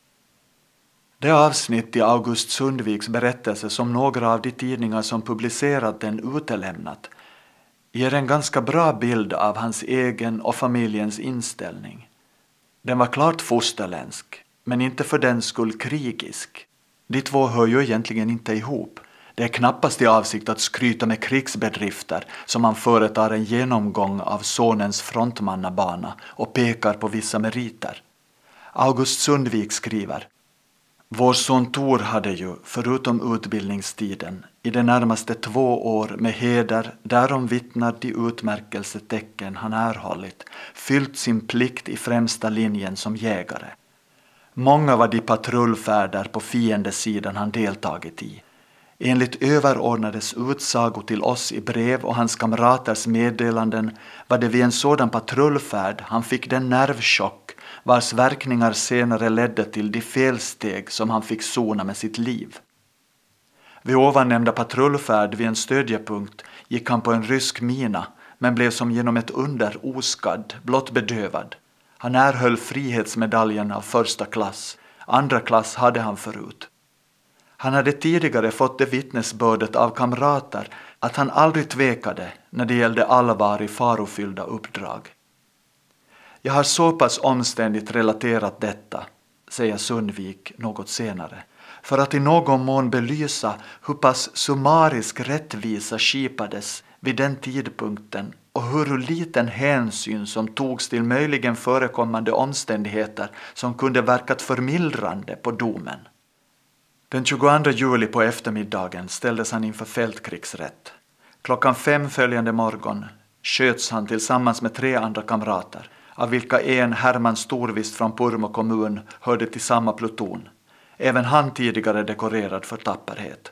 Det avsnitt i August Sundviks berättelse som några av de tidningar som publicerat den utelämnat ger en ganska bra bild av hans egen och familjens inställning. Den var klart fosterländsk, men inte för den skull krigisk. De två hör ju egentligen inte ihop. Det är knappast i avsikt att skryta med krigsbedrifter som man företar en genomgång av sonens frontmannabana och pekar på vissa meriter. August Sundvik skriver: Vår son Tor hade ju, förutom utbildningstiden, i det närmaste två år med heder, därom vittnar de utmärkelsetecken han erhållit, fyllt sin plikt i främsta linjen som jägare. Många var de patrullfärder på fiendesidan han deltagit i. Enligt överordnades utsago till oss i brev och hans kamraters meddelanden var det vid en sådan patrullfärd han fick den nervchock vars verkningar senare ledde till de felsteg som han fick sona med sitt liv. Vid ovannämnda patrullfärd vid en stödjepunkt gick han på en rysk mina men blev som genom ett under oskadd, blott bedövad. Han erhöll frihetsmedaljen av första klass, andra klass hade han förut. Han hade tidigare fått det vittnesbördet av kamrater att han aldrig tvekade när det gällde allvar i farofyllda uppdrag. Jag har så pass omständigt relaterat detta, säger Sundvik något senare, för att i någon mån belysa hur pass summarisk rättvisa skipades vid den tidpunkten och hur liten hänsyn som togs till möjligen förekommande omständigheter som kunde verkat förmildrande på domen. Den tjugoandra juli på eftermiddagen ställdes han inför fältkrigsrätt. Klockan fem följande morgon sköts han tillsammans med tre andra kamrater, av vilka en, Herman Storvist från Purmo kommun, hörde till samma pluton. Även han tidigare dekorerad för tapperhet.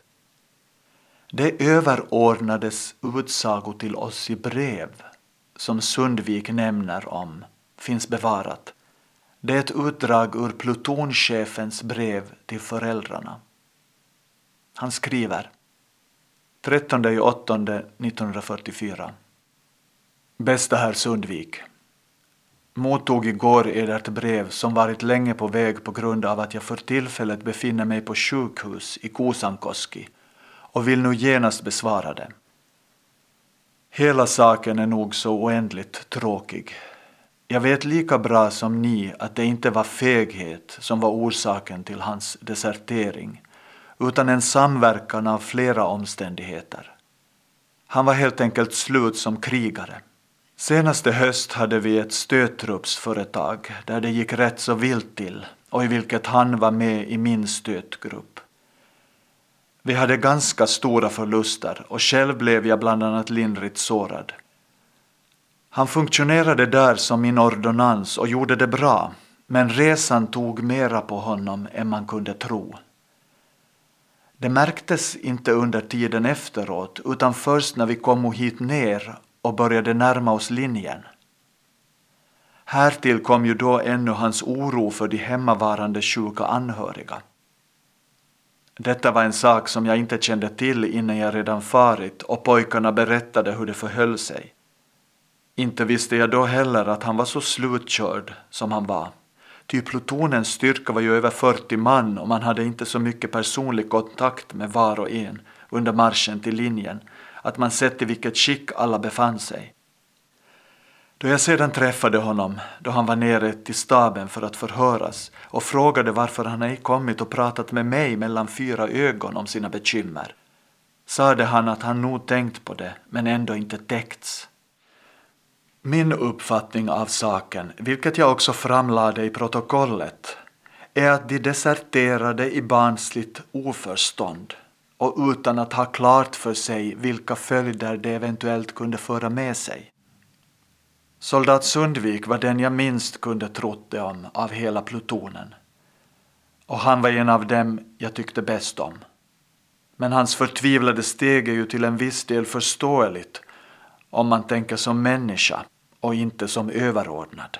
Det överordnades utsago till oss i brev, som Sundvik nämner om, finns bevarat. Det är ett utdrag ur plutonchefens brev till föräldrarna. Han skriver: trettonde augusti nittonhundrafyrtiofyra. Bästa herr Sundvik. Mottog igår edert brev som varit länge på väg på grund av att jag för tillfället befinner mig på sjukhus i Kuusankoski och vill nu genast besvara det. Hela saken är nog så oändligt tråkig. Jag vet lika bra som ni att det inte var feghet som var orsaken till hans desertering, utan en samverkan av flera omständigheter. Han var helt enkelt slut som krigare. Senaste höst hade vi ett stöttruppsföretag där det gick rätt så vilt till och i vilket han var med i min stötgrupp. Vi hade ganska stora förluster och själv blev jag bland annat lindrigt sårad. Han funktionerade där som min ordonnans och gjorde det bra, men resan tog mera på honom än man kunde tro. Det märktes inte under tiden efteråt utan först när vi kom hit ner och började närma oss linjen. Härtill kom ju då ännu hans oro för de hemmavarande sjuka anhöriga. Detta var en sak som jag inte kände till innan jag redan farit och pojkarna berättade hur det förhöll sig. Inte visste jag då heller att han var så slutkörd som han var. Ty plutonens styrka var ju över fyrtio man och man hade inte så mycket personlig kontakt med var och en under marschen till linjen att man sett i vilket skick alla befann sig. Då jag sedan träffade honom, då han var nere till staben för att förhöras och frågade varför han ej kommit och pratat med mig mellan fyra ögon om sina bekymmer, sade han att han nog tänkt på det men ändå inte täckts. Min uppfattning av saken, vilket jag också framlade i protokollet, är att de deserterade i barnsligt oförstånd och utan att ha klart för sig vilka följder det eventuellt kunde föra med sig. Soldat Sundvik var den jag minst kunde trott det om av hela plutonen. Och han var en av dem jag tyckte bäst om. Men hans förtvivlade steg är ju till en viss del förståeligt om man tänker som människa och inte som överordnad.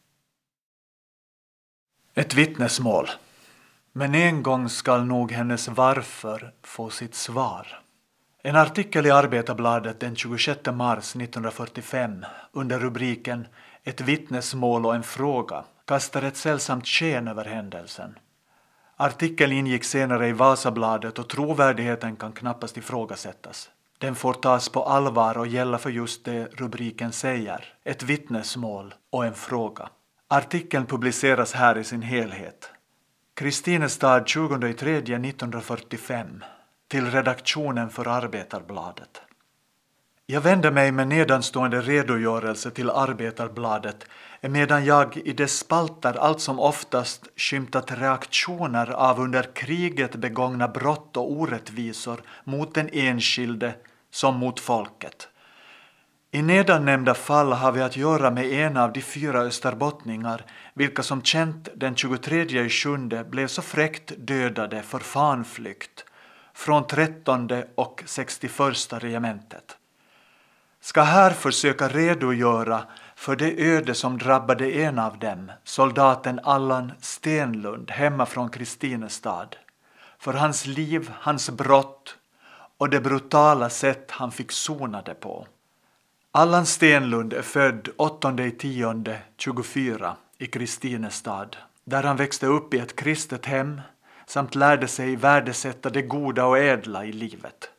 Ett vittnesmål. Men en gång skall nog hennes varför få sitt svar. En artikel i Arbetarbladet den tjugosjätte mars nittonhundrafyrtiofem under rubriken Ett vittnesmål och en fråga kastar ett sällsamt sken över händelsen. Artikeln ingick senare i Vasabladet och trovärdigheten kan knappast ifrågasättas. Den får tas på allvar och gälla för just det rubriken säger, ett vittnesmål och en fråga. Artikeln publiceras här i sin helhet. Kristinestad tjugonde tredje nittonhundrafyrtiofem till redaktionen för Arbetarbladet. Jag vänder mig med nedanstående redogörelse till Arbetarbladet medan jag i dess spalter allt som oftast skymtat reaktioner av under kriget begångna brott och orättvisor mot den enskilde som mot folket. I nedan nämnda fall har vi att göra med en av de fyra österbottningar vilka som känt den tjugotredje sjunde blev så fräckt dödade för fanflykt från trettonde och sextioförsta regementet. Ska här försöka redogöra för det öde som drabbade en av dem, soldaten Allan Stenlund hemma från Kristinestad, för hans liv, hans brott och det brutala sätt han fick sona det på. Allan Stenlund är född åttonde tionde tjugofyra i Kristinestad, där han växte upp i ett kristet hem samt lärde sig värdesätta det goda och ädla i livet.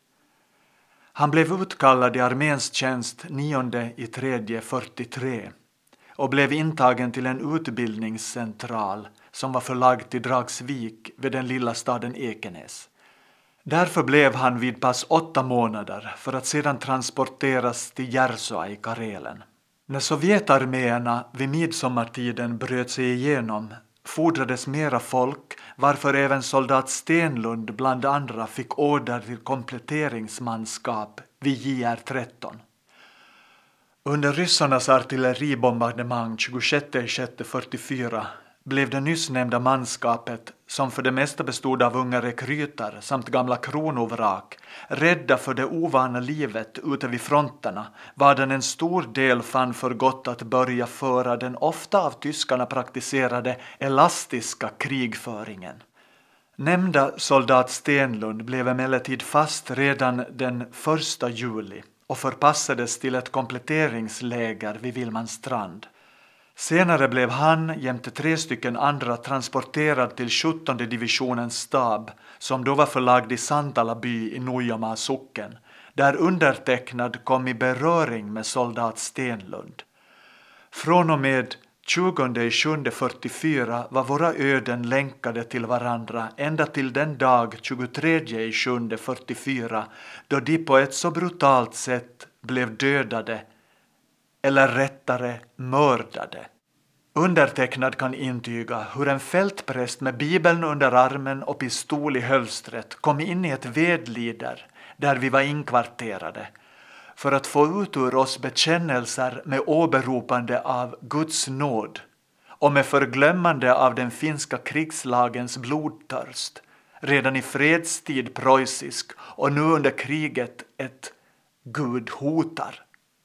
Han blev utkallad i arméns tjänst nionde i tredje fyrtiotre och blev intagen till en utbildningscentral som var förlagd till Dragsvik vid den lilla staden Ekenäs. Därför blev han vid pass åtta månader för att sedan transporteras till Järsoa i Karelen. När Sovjetarméerna vid midsommartiden bröt sig igenom fordrades mera folk, varför även soldat Stenlund bland andra fick order till kompletteringsmanskap vid J R tretton. Under ryssarnas artilleribombardemang tjugosjätte juni fyrtiofyra blev det nyss nämnda manskapet, som för det mesta bestod av unga rekryter samt gamla kronovrak, rädda för det ovana livet ute vid fronterna, vadan en stor del fann för gott att börja föra den ofta av tyskarna praktiserade elastiska krigföringen. Nämnda soldat Stenlund blev emellertid fast redan den första juli och förpassades till ett kompletteringsläger vid Vilmanstrand. Senare blev han jämte tre stycken andra transporterad till sjuttonde divisionens stab som då var förlagd i Santala by i Nuijoma socken, där undertecknad kom i beröring med soldat Stenlund. Från och med tjugonde juli fyrtiofyra var våra öden länkade till varandra ända till den dag tjugotredje juli fyrtiofyra då de på ett så brutalt sätt blev dödade, eller rättare mördade. Undertecknad kan intyga hur en fältpräst med bibeln under armen och pistol i hölstret kom in i ett vedlider där vi var inkvarterade för att få ut ur oss bekännelser med åberopande av Guds nåd och med förglömmande av den finska krigslagens blodtörst, redan i fredstid preussisk och nu under kriget ett Gud hotar.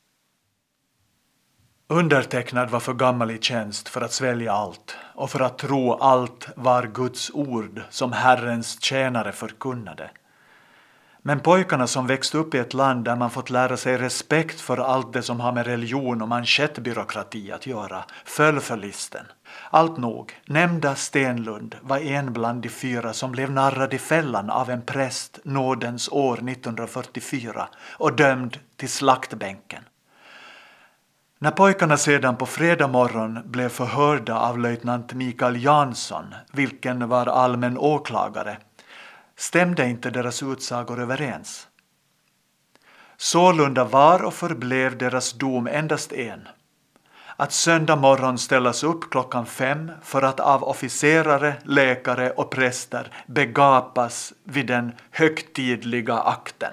Undertecknad var för gammal i tjänst för att svälja allt och för att tro allt var Guds ord som Herrens tjänare förkunnade. Men pojkarna som växt upp i ett land där man fått lära sig respekt för allt det som har med religion och manschettbyråkrati att göra föll för listen. Allt nog, nämnda Stenlund var en bland de fyra som blev narrad i fällan av en präst nådens år nittonhundrafyrtiofyra och dömd till slaktbänken. När pojkarna sedan på fredag morgon blev förhörda av löjtnant Mikael Jansson, vilken var allmän åklagare, stämde inte deras utsagor överens. Sålunda var och förblev deras dom endast en. Att söndag morgon ställas upp klockan fem för att av officerare, läkare och präster begapas vid den högtidliga akten.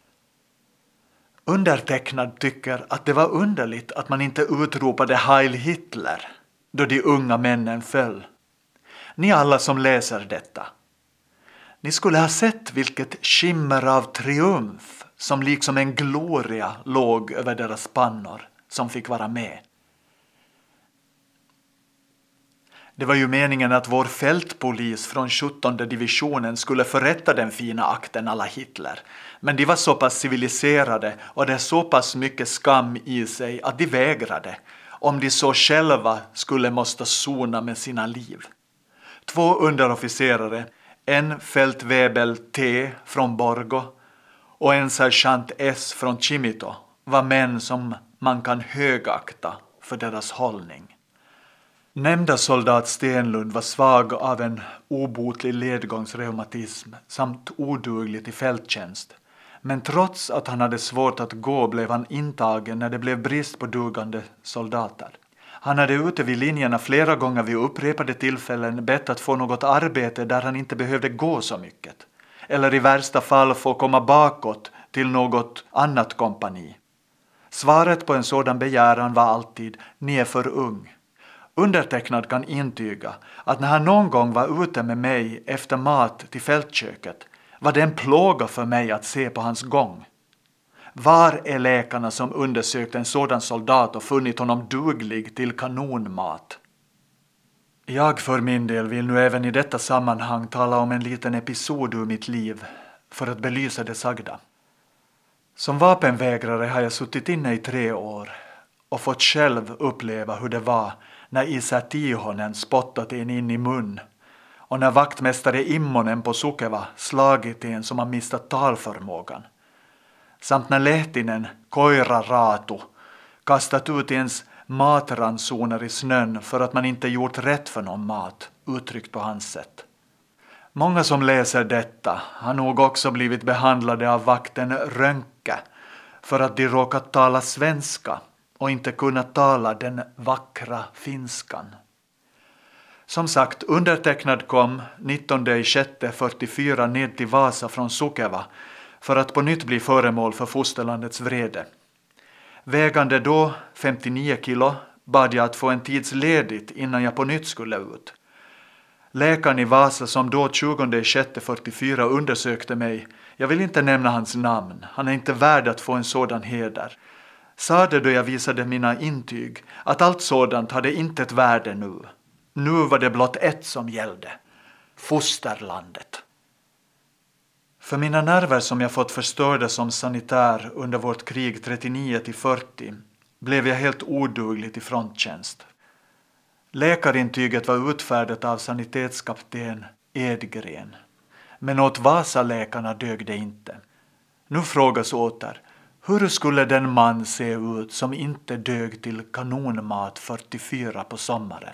Undertecknad tycker att det var underligt att man inte utropade Heil Hitler då de unga männen föll. Ni alla som läser detta. Ni skulle ha sett vilket skimmer av triumf som liksom en gloria låg över deras pannor som fick vara med. Det var ju meningen att vår fältpolis från sjuttonde divisionen skulle förrätta den fina akten alla Hitler. Men de var så pass civiliserade och det är så pass mycket skam i sig att de vägrade, om de så själva skulle måste sona med sina liv. Två underofficerare, en fältwebel T från Borgo och en sergeant S från Chimito, var män som man kan högakta för deras hållning. Nämnda soldat Stenlund var svag av en obotlig ledgångsreumatism samt oduglig till fälttjänst. Men trots att han hade svårt att gå blev han intagen när det blev brist på dugande soldater. Han hade ute vid linjerna flera gånger vid upprepade tillfällen bett att få något arbete där han inte behövde gå så mycket. Eller i värsta fall få komma bakåt till något annat kompani. Svaret på en sådan begäran var alltid: ni är för ung. Undertecknad kan intyga att när han någon gång var ute med mig efter mat till fältköket var det en plåga för mig att se på hans gång. Var är läkarna som undersökt en sådan soldat och funnit honom duglig till kanonmat? Jag för min del vill nu även i detta sammanhang tala om en liten episod ur mitt liv för att belysa det sagda. Som vapenvägrare har jag suttit inne i tre år och fått själv uppleva hur det var när Isä Tihonen spottat en in i mun och när vaktmästare Immonen på Sukeva slagit en som har mistat talförmågan. Samt när Lehtinen, Koira Raatu, kastat ut ens matransoner i snön för att man inte gjort rätt för någon mat, uttryckt på hans sätt. Många som läser detta har nog också blivit behandlade av vakten Rönke för att de råkat tala svenska och inte kunna tala den vackra finskan. Som sagt, undertecknad kom nittonde juni fyrtiofyra ned till Vasa från Sukeva för att på nytt bli föremål för fosterlandets vrede. Vägande då femtionio kilo bad jag att få en tids ledigt innan jag på nytt skulle ut. Läkaren i Vasa som då tjugonde juni fyrtiofyra undersökte mig, jag vill inte nämna hans namn, han är inte värd att få en sådan heder, sade då jag visade mina intyg att allt sådant hade inte ett värde nu. Nu var det blott ett som gällde, fosterlandet. För mina nerver som jag fått förstörda som sanitär under vårt krig trettionio till fyrtio blev jag helt oduglig till fronttjänst. Läkarintyget var utfärdat av sanitetskapten Edgren. Men åt Vasaläkarna dög det inte. Nu frågas åter, Hur skulle den man se ut som inte dög till kanonmat fyrtiofyra på sommaren?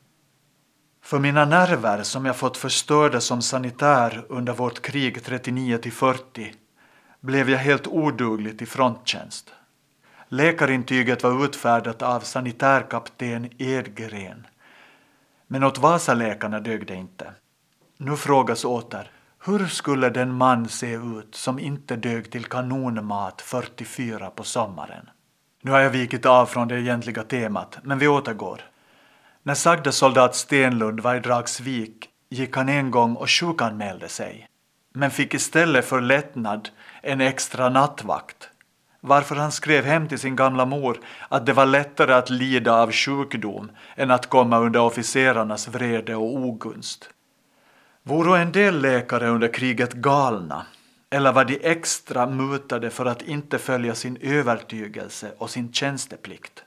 För mina nerver som jag fått förstörda som sanitär under vårt krig trettionio till fyrtio blev jag helt oduglig till fronttjänst. Läkarintyget var utfärdat av sanitärkapten Edgren. Men åt Vasaläkarna dög det inte. Nu frågas åter, hur skulle den man se ut som inte dög till kanonmat fyrtiofyra på sommaren? Nu har jag vikit av från det egentliga temat, men vi återgår. När sagda soldat Stenlund var i Dragsvik gick han en gång och sjukanmälde sig. Men fick istället för lättnad en extra nattvakt. Varför han skrev hem till sin gamla mor att det var lättare att lida av sjukdom än att komma under officerarnas vrede och ogunst. Vore en del läkare under kriget galna, eller var de extra mutade för att inte följa sin övertygelse och sin tjänsteplikt?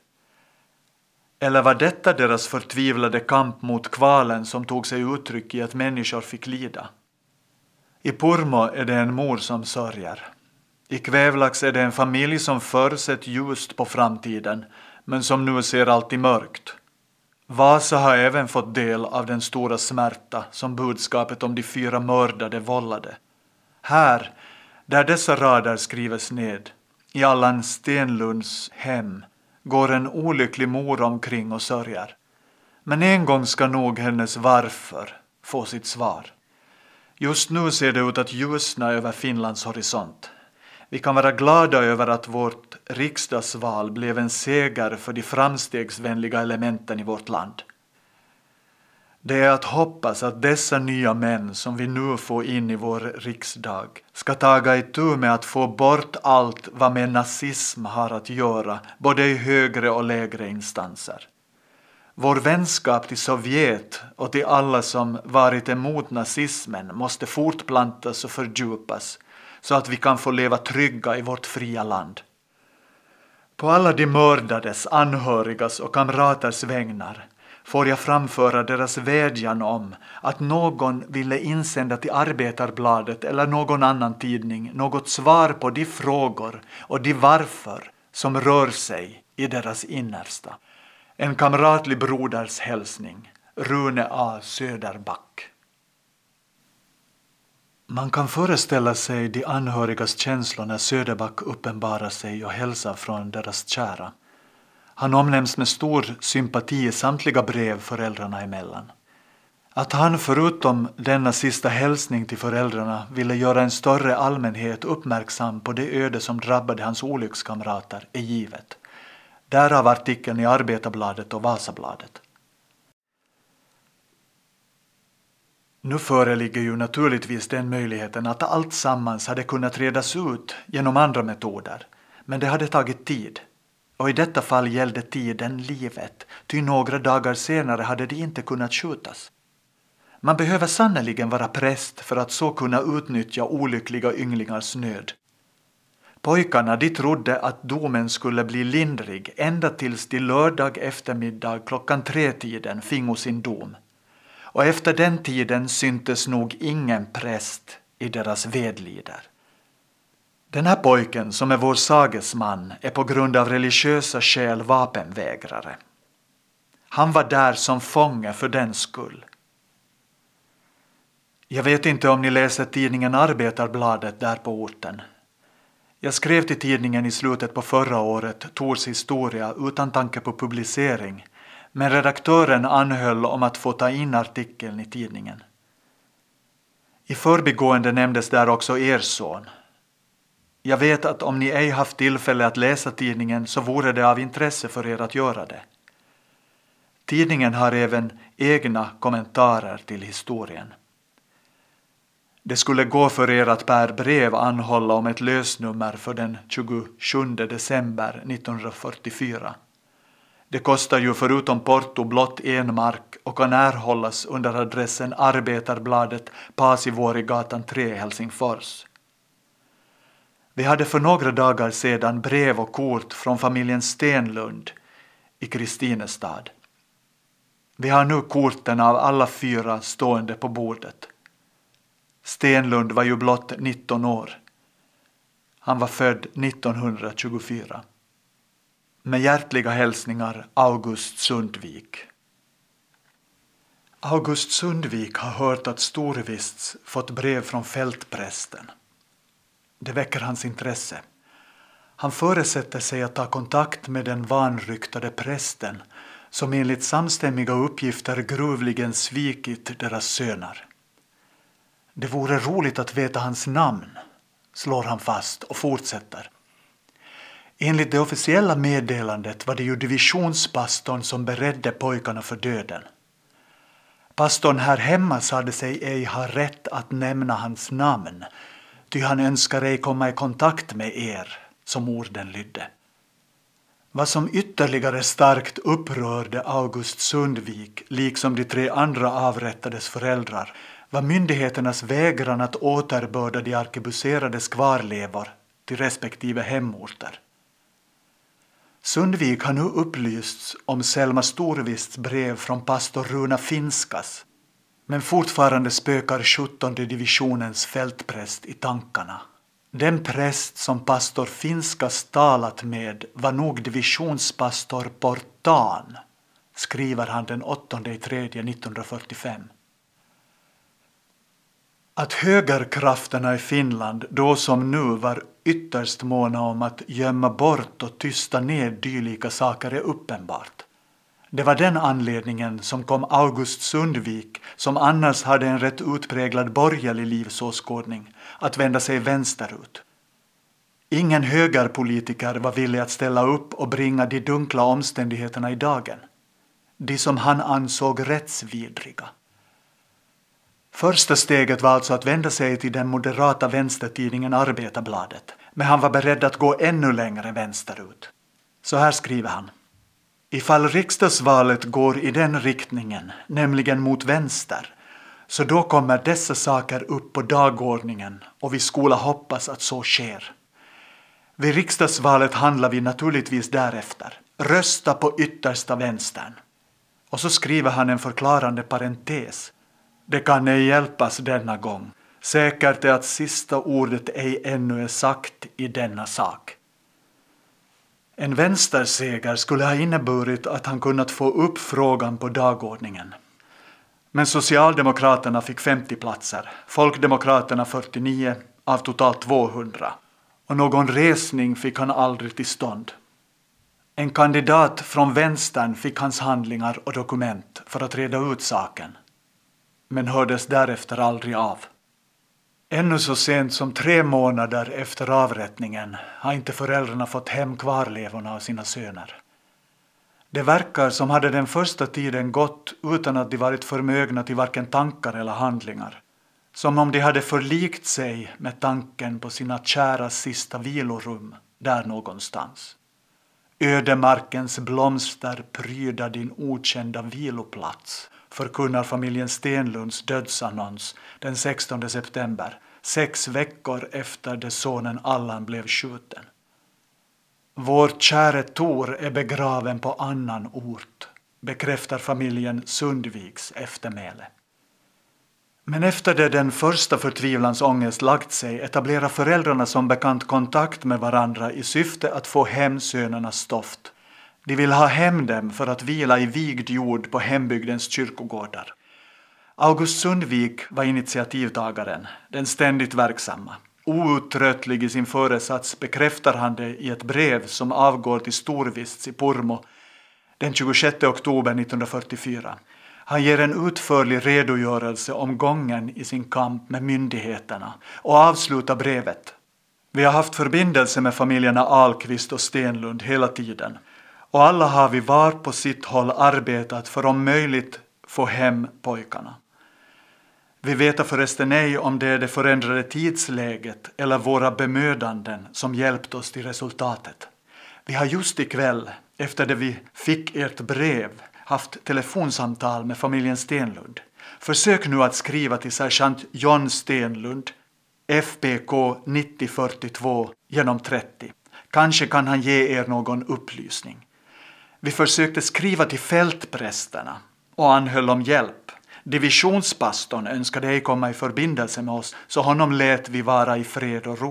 Eller var detta deras förtvivlade kamp mot kvalen som tog sig uttryck i att människor fick lida? I Purmo är det en mor som sörjer. I Kvävlax är det en familj som förr sett ljust på framtiden, men som nu ser allt i mörkt. Vasa har även fått del av den stora smärta som budskapet om de fyra mördade vållade. Här, där dessa rader skrivs ned, i Allan Stenlunds hem, går en olycklig mor omkring och sörjer. Men en gång ska nog hennes varför få sitt svar. Just nu ser det ut att ljusna över Finlands horisont. Vi kan vara glada över att vårt riksdagsval blev en seger för de framstegsvänliga elementen i vårt land. Det är att hoppas att dessa nya män som vi nu får in i vår riksdag ska taga itu med att få bort allt vad med nazism har att göra, både i högre och lägre instanser. Vår vänskap till Sovjet och till alla som varit emot nazismen måste fortplantas och fördjupas, så att vi kan få leva trygga i vårt fria land. På alla de mördades, anhörigas och kamraters vägnar får jag framföra deras vädjan om att någon ville insända till Arbetarbladet eller någon annan tidning något svar på de frågor och de varför som rör sig i deras innersta. En kamratlig broders hälsning, Rune A. Söderback. Man kan föreställa sig de anhörigas känslor när Söderback uppenbarar sig och hälsar från deras kära. Han omnämns med stor sympati i samtliga brev föräldrarna emellan. Att han förutom denna sista hälsning till föräldrarna ville göra en större allmänhet uppmärksam på det öde som drabbade hans olyckskamrater är givet. Därav artikeln i Arbetarbladet och Vasabladet. Nu föreligger ju naturligtvis den möjligheten att allt sammans hade kunnat redas ut genom andra metoder, men det hade tagit tid. Och i detta fall gällde tiden livet, ty några dagar senare hade det inte kunnat skjutas. Man behöver sannoliken vara präst för att så kunna utnyttja olyckliga ynglingars nöd. Pojkarna de trodde att domen skulle bli lindrig ända tills de lördag eftermiddag klockan tre tiden fingo sin dom. Och efter den tiden syntes nog ingen präst i deras vedlider. Den här pojken som är vår sagesman är på grund av religiösa skäl vapenvägrare. Han var där som fånge för den skull. Jag vet inte om ni läser tidningen Arbetarbladet där på orten. Jag skrev till tidningen i slutet på förra året Tors historia utan tanke på publicering, men redaktören anhöll om att få ta in artikeln i tidningen. I förbigående nämndes där också er son. Jag vet att om ni ej haft tillfälle att läsa tidningen så vore det av intresse för er att göra det. Tidningen har även egna kommentarer till historien. Det skulle gå för er att per brev anhålla om ett lösnummer för den tjugosjunde december nittonhundrafyrtiofyra. Det kostar ju förutom porto blott en mark och kan erhållas under adressen Arbetarbladet, Pasivuorigatan tre, Helsingfors. Vi hade för några dagar sedan brev och kort från familjen Stenlund i Kristinestad. Vi har nu korten av alla fyra stående på bordet. Stenlund var ju blott nitton år. Han var född nittonhundratjugofyra. Med hjärtliga hälsningar August Sundvik. August Sundvik har hört att Storvists fått brev från fältprästen. Det väcker hans intresse. Han förutsätter sig att ta kontakt med den vanryktade prästen som enligt samstämmiga uppgifter gruvligen svikit deras söner. Det vore roligt att veta hans namn, slår han fast och fortsätter. Enligt det officiella meddelandet var det ju divisionspastorn som beredde pojkarna för döden. Pastorn här hemma sade sig ej ha rätt att nämna hans namn, ty han önskar ej komma i kontakt med er, som orden lydde. Vad som ytterligare starkt upprörde August Sundvik, liksom de tre andra avrättades föräldrar, var myndigheternas vägran att återbörda de arkebuserades kvarlevor till respektive hemorter. Sundvik har nu upplysts om Selma Storvists brev från pastor Runa Finskas, men fortfarande spökar sjuttonde divisionens fältpräst i tankarna. Den präst som pastor Finskas talat med var nog divisionspastor Portan, skriver han den åttonde tredje nittonhundrafyrtiofem. Att högerkrafterna i Finland då som nu var ytterst måna om att gömma bort och tysta ner dylika saker är uppenbart. Det var den anledningen som kom August Sundvik, som annars hade en rätt utpräglad borgerlig livsåskådning, att vända sig vänsterut. Ingen högerpolitiker var villig att ställa upp och bringa de dunkla omständigheterna i dagen. De som han ansåg rättsvidriga. Första steget var alltså att vända sig till den moderata vänstertidningen Arbetarbladet, men han var beredd att gå ännu längre vänsterut. Så här skriver han. Ifall riksdagsvalet går i den riktningen, nämligen mot vänster, så då kommer dessa saker upp på dagordningen och vi skola hoppas att så sker. Vid riksdagsvalet handlar vi naturligtvis därefter. Rösta på yttersta vänstern. Och så skriver han en förklarande parentes. Det kan ej hjälpas denna gång. Säkert är att sista ordet ej ännu är sagt i denna sak. En vänsterseger skulle ha inneburit att han kunnat få upp frågan på dagordningen. Men Socialdemokraterna fick femtio platser, Folkdemokraterna fyrtionio av totalt tvåhundra. Och någon resning fick han aldrig till stånd. En kandidat från vänstern fick hans handlingar och dokument för att reda ut saken. Men hördes därefter aldrig av. Ännu så sent som tre månader efter avrättningen har inte föräldrarna fått hem kvarlevorna av sina söner. Det verkar som hade den första tiden gått utan att de varit förmögna till varken tankar eller handlingar. Som om de hade förlikt sig med tanken på sina kära sista vilorum där någonstans. Ödemarkens blomster pryda din okända viloplats, förkunnar familjen Stenlunds dödsannons den sextonde september, sex veckor efter det sonen Allan blev skjuten. Vår käre Tor är begraven på annan ort, bekräftar familjen Sundviks eftermäle. Men efter det den första förtvivlans ångest lagt sig etablerar föräldrarna som bekant kontakt med varandra i syfte att få hem sönernas stoft. De vill ha hem dem för att vila i vigd jord på hembygdens kyrkogårdar. August Sundvik var initiativtagaren, den ständigt verksamma. Outtröttlig i sin föresats bekräftar han det i ett brev som avgår till Storvists i Pormo den tjugosjätte oktober nittonhundrafyrtiofyra. Han ger en utförlig redogörelse om gången i sin kamp med myndigheterna och avslutar brevet. Vi har haft förbindelse med familjerna Ahlqvist och Stenlund hela tiden. Och alla har vi var på sitt håll arbetat för om möjligt få hem pojkarna. Vi vet förresten ej om det är det förändrade tidsläget eller våra bemödanden som hjälpt oss till resultatet. Vi har just ikväll, efter det vi fick ert brev, haft telefonsamtal med familjen Stenlund. Försök nu att skriva till sergeant John Stenlund, F P K nittio fyrtiotvå genom trettio. Kanske kan han ge er någon upplysning. Vi försökte skriva till fältprästerna och anhöll om hjälp. Divisionspastorn önskade ej komma i förbindelse med oss, så honom lät vi vara i fred och ro.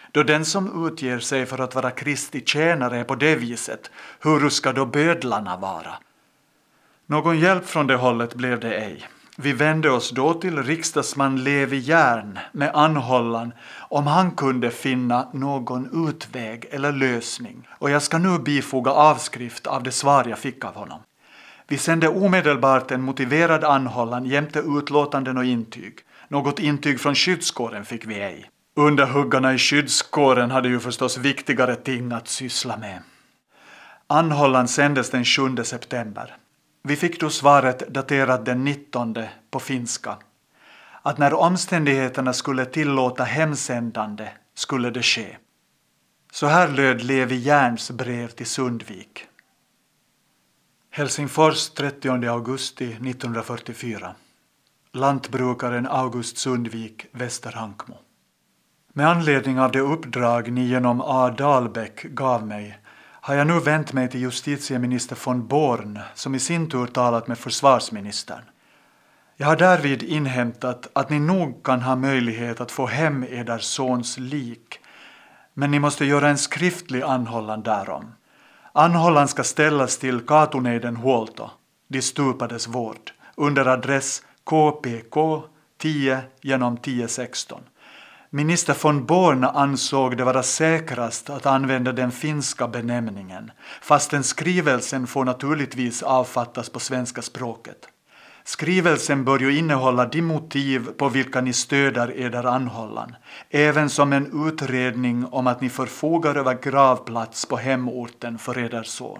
Då den som utger sig för att vara Kristi tjänare är på det viset, hur ska då bödlarna vara? Någon hjälp från det hållet blev det ej. Vi vände oss då till riksdagsman Levi Järn med anhållan om han kunde finna någon utväg eller lösning. Och jag ska nu bifoga avskrift av det svar jag fick av honom. Vi sände omedelbart en motiverad anhållan jämte utlåtanden och intyg. Något intyg från skyddskåren fick vi ej. Underhuggarna i skyddskåren hade ju förstås viktigare ting att syssla med. Anhållan sändes den sjunde september. Vi fick då svaret daterat den nittonde på finska. Att när omständigheterna skulle tillåta hemsändande skulle det ske. Så här löd Levi Järns brev till Sundvik. Helsingfors trettionde augusti nittonhundrafyrtiofyra. Lantbrukaren August Sundvik, Västerhankmo. Med anledning av det uppdrag ni genom A. Dahlbäck gav mig har jag nu vänt mig till justitieminister von Born som i sin tur talat med försvarsministern. Jag har därvid inhämtat att ni nog kan ha möjlighet att få hem eder sons lik, men ni måste göra en skriftlig anhållan därom. Anhållan ska ställas till Katuneiden huolto, de stupades vård, under adress K P K tio genom tio sexton. Minister von Born ansåg det vara säkrast att använda den finska benämningen, fastän skrivelsen får naturligtvis avfattas på svenska språket. Skrivelsen bör ju innehålla de motiv på vilka ni stöder eder anhållan, även som en utredning om att ni förfogar över gravplats på hemorten för eder son.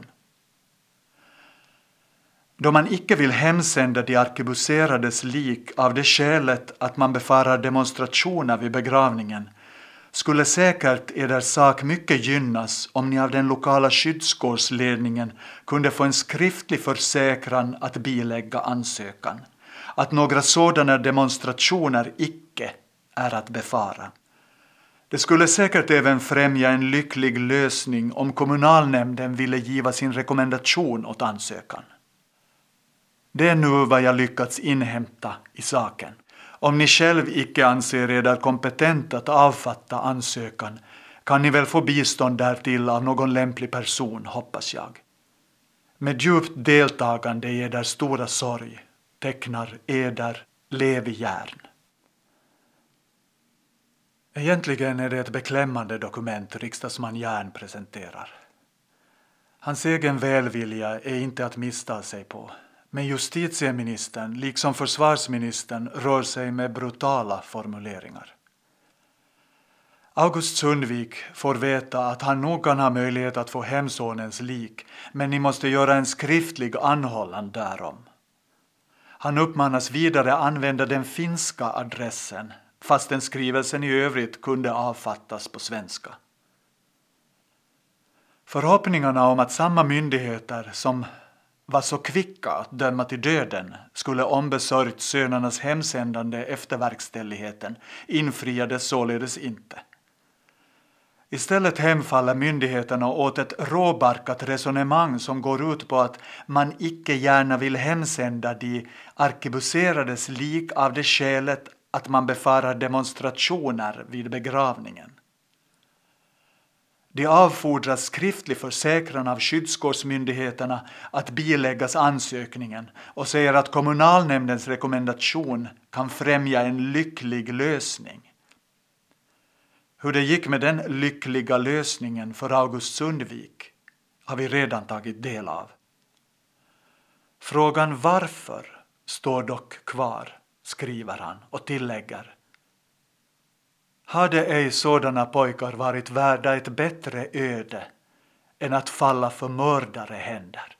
Då man icke vill hemsända de arkebuserades lik av det skälet att man befarar demonstrationer vid begravningen, skulle säkert eder sak mycket gynnas om ni av den lokala skyddskårsledningen kunde få en skriftlig försäkran att bilägga ansökan, att några sådana demonstrationer icke är att befara. Det skulle säkert även främja en lycklig lösning om kommunalnämnden ville giva sin rekommendation åt ansökan. Det är nu vad jag lyckats inhämta i saken. Om ni själv icke anser er kompetent att avfatta ansökan kan ni väl få bistånd därtill av någon lämplig person, hoppas jag. Med djupt deltagande i eder stora sorg tecknar eder Levi Järn. Egentligen är det ett beklämmande dokument riksdagsman Järn presenterar. Hans egen välvilja är inte att missta sig på. Men justitieministern, liksom försvarsministern, rör sig med brutala formuleringar. August Sundvik får veta att han nog kan ha möjlighet att få hemsonens lik, men ni måste göra en skriftlig anhållan därom. Han uppmanas vidare använda den finska adressen, fastän skrivelsen i övrigt kunde avfattas på svenska. Förhoppningarna om att samma myndigheter som var så kvicka att döma till döden skulle ombesörjt sönernas hemsändande efter verkställigheten infriades således inte. Istället hemfaller myndigheterna åt ett råbarkat resonemang som går ut på att man icke gärna vill hemsända de arkebuserades lik av det skälet att man befarar demonstrationer vid begravningen. De avfordras skriftlig försäkran av skyddskårsmyndigheterna att biläggas ansökningen och säger att kommunalnämndens rekommendation kan främja en lycklig lösning. Hur det gick med den lyckliga lösningen för August Sundvik har vi redan tagit del av. Frågan varför står dock kvar, skriver han och tillägger: hade ej sådana pojkar varit värda ett bättre öde än att falla för mördare händer?